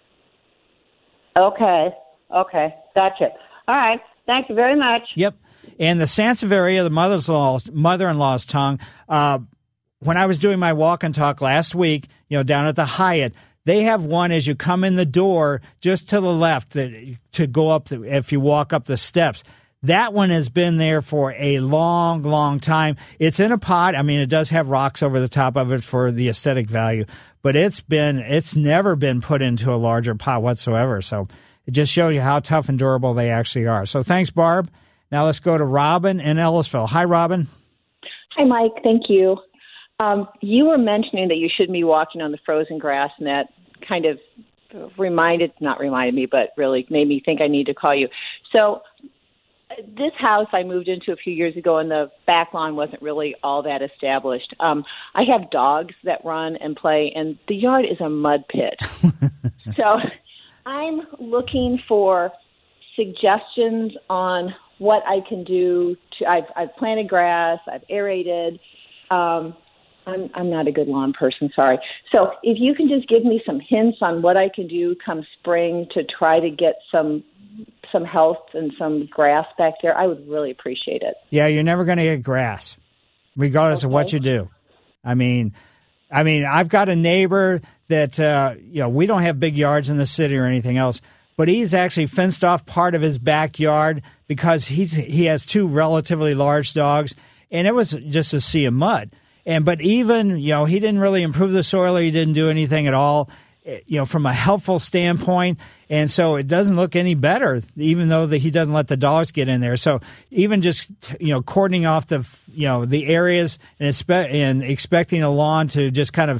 Speaker 20: Okay. Gotcha. All right. Thank you very much.
Speaker 5: Yep. And the Sansevieria, the mother-in-law's tongue, when I was doing my walk and talk last week, down at the Hyatt, they have one as you come in the door just to the left to go up if you walk up the steps. That one has been there for a long, long time. It's in a pot. I mean, it does have rocks over the top of it for the aesthetic value, but it's never been put into a larger pot whatsoever. So it just shows you how tough and durable they actually are. So thanks, Barb. Now let's go to Robin in Ellisville. Hi, Robin.
Speaker 21: Hi, Mike. Thank you. You were mentioning that you shouldn't be walking on the frozen grass, and that kind of not reminded me, but really made me think I need to call you. So this house I moved into a few years ago, and the back lawn wasn't really all that established. I have dogs that run and play, and the yard is a mud pit. So I'm looking for suggestions on what I can do. I've planted grass, I've aerated. I'm not a good lawn person, sorry. So if you can just give me some hints on what I can do come spring to try to get some health and some grass back there, I would really appreciate it.
Speaker 5: Yeah, you're never going to get grass, regardless of what you do. I mean, I've got a neighbor that, we don't have big yards in the city or anything else, but he's actually fenced off part of his backyard because he has 2 relatively large dogs, and it was just a sea of mud. But even, he didn't really improve the soil, or he didn't do anything at all, from a helpful standpoint. And so it doesn't look any better, even though he doesn't let the dogs get in there. So even just, cordoning off the areas and expecting a lawn to just kind of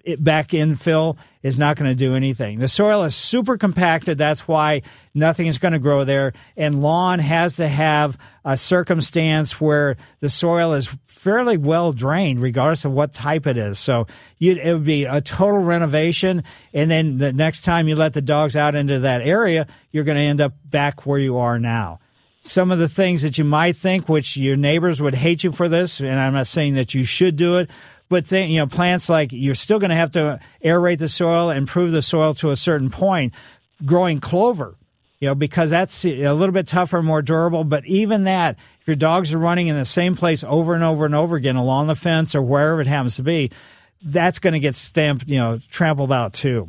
Speaker 5: back infill is not going to do anything. The soil is super compacted. That's why nothing is going to grow there. And lawn has to have a circumstance where the soil is fairly well drained, regardless of what type it is. So it would be a total renovation. And then the next time you let the dogs out into that area, you're going to end up back where you are now. Some of the things that you might think, which your neighbors would hate you for this, and I'm not saying that you should do it, but plants like you're still going to have to aerate the soil, improve the soil to a certain point. Growing clover, because that's a little bit tougher, more durable. But even that, if your dogs are running in the same place over and over and over again along the fence or wherever it happens to be, that's going to get trampled out too.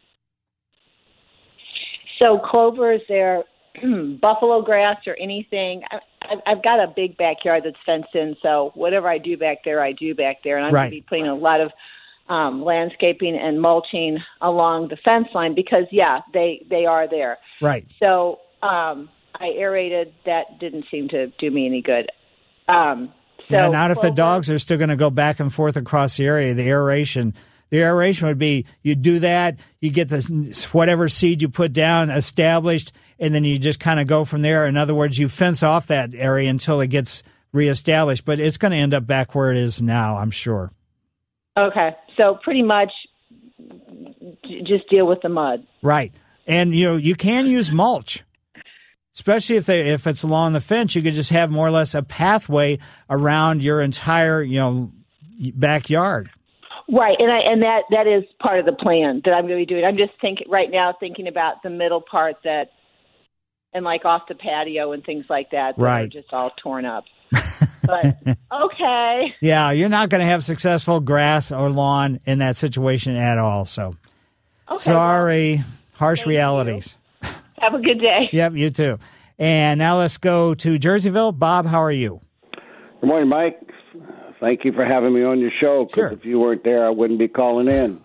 Speaker 21: So clover, is there buffalo grass or anything? I've got a big backyard that's fenced in, so whatever I do back there, I do back there. And I'm going to be putting a lot of landscaping and mulching along the fence line because, they are there.
Speaker 5: Right.
Speaker 21: So I aerated. That didn't seem to do me any good.
Speaker 5: Not if the dogs are still going to go back and forth across the area. The aeration would be you do that, you get this whatever seed you put down established, and then you just kind of go from there. In other words, you fence off that area until it gets reestablished, but it's going to end up back where it is now, I'm sure.
Speaker 21: Okay, so pretty much just deal with the mud.
Speaker 5: Right, and you can use mulch, especially if it's along the fence. You could just have more or less a pathway around your entire backyard.
Speaker 21: Right, and that is part of the plan that I'm going to be doing. I'm just thinking about the middle part and like off the patio and things like that are just all torn up. But okay.
Speaker 5: Yeah, you're not going to have successful grass or lawn in that situation at all. So, sorry, harsh realities.
Speaker 21: Have a good day.
Speaker 5: Yep, you too. And now let's go to Jerseyville. Bob, how are you?
Speaker 3: Good morning, Mike. Thank you for having me on your show, because if you weren't there, I wouldn't be calling in.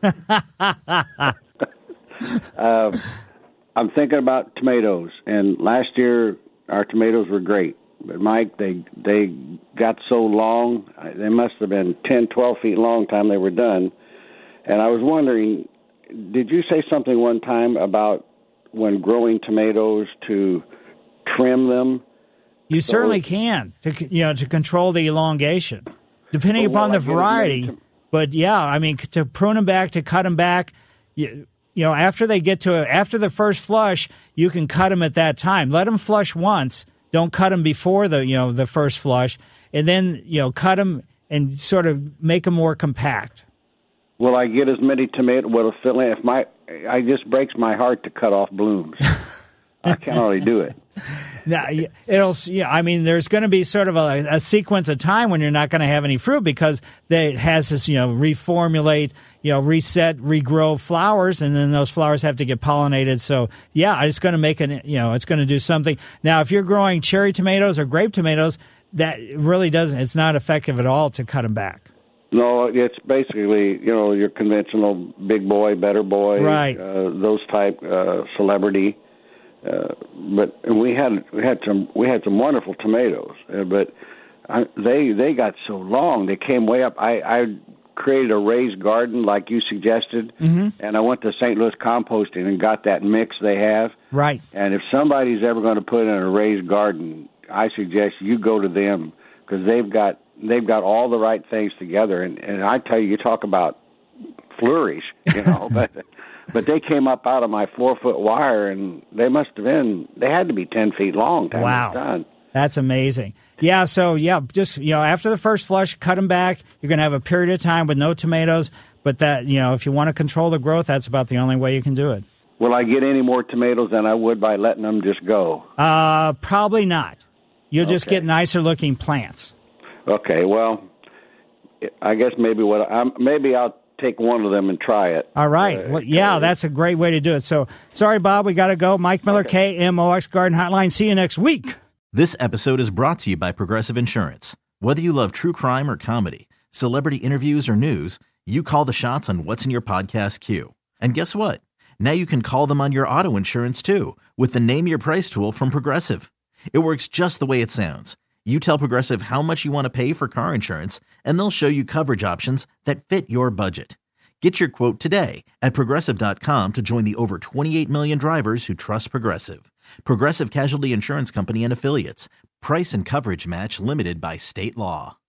Speaker 3: I'm thinking about tomatoes, and last year our tomatoes were great. But, Mike, they got so long, they must have been 10, 12 feet long time they were done. And I was wondering, did you say something one time about when growing tomatoes to trim them?
Speaker 5: You certainly can, to control the elongation. Depending upon the variety, but to prune them back, to cut them back, after the first flush, you can cut them at that time. Let them flush once. Don't cut them before the first flush, and then cut them and sort of make them more compact.
Speaker 3: Will I get as many tomatoes? Will it fill in? It just breaks my heart to cut off blooms. I can't really do it.
Speaker 5: Now, there's going to be sort of a sequence of time when you're not going to have any fruit because it has this, reformulate, reset, regrow flowers, and then those flowers have to get pollinated. So, it's going to make it's going to do something. Now, if you're growing cherry tomatoes or grape tomatoes, that really it's not effective at all to cut them back.
Speaker 3: No, it's basically, your conventional big boy, better boy,
Speaker 5: right?
Speaker 3: Those type celebrity. But we had some wonderful tomatoes, but they got so long. They came way up. I created a raised garden like you suggested, and I went to St. Louis Composting and got that mix they have.
Speaker 5: Right.
Speaker 3: And if somebody's ever going to put in a raised garden, I suggest you go to them because they've got all the right things together. And I tell you, you talk about flourish, But they came up out of my 4-foot wire, and they had to be 10 feet long.
Speaker 5: Wow.
Speaker 3: Done.
Speaker 5: That's amazing. Yeah, so, just, after the first flush, cut them back. You're going to have a period of time with no tomatoes, but that, if you want to control the growth, that's about the only way you can do it.
Speaker 3: Will I get any more tomatoes than I would by letting them just go?
Speaker 5: Probably not. You'll just get nicer-looking plants.
Speaker 3: Okay, well, I guess maybe I'll take one of them and try it.
Speaker 5: All right. That's a great way to do it. So, sorry, Bob, we got to go. Mike Miller, KMOX Garden Hotline. See you next week.
Speaker 22: This episode is brought to you by Progressive Insurance. Whether you love true crime or comedy, celebrity interviews or news, you call the shots on what's in your podcast queue. And guess what? Now you can call them on your auto insurance, too, with the Name Your Price tool from Progressive. It works just the way it sounds. You tell Progressive how much you want to pay for car insurance, and they'll show you coverage options that fit your budget. Get your quote today at Progressive.com to join the over 28 million drivers who trust Progressive. Progressive Casualty Insurance Company and Affiliates. Price and coverage match limited by state law.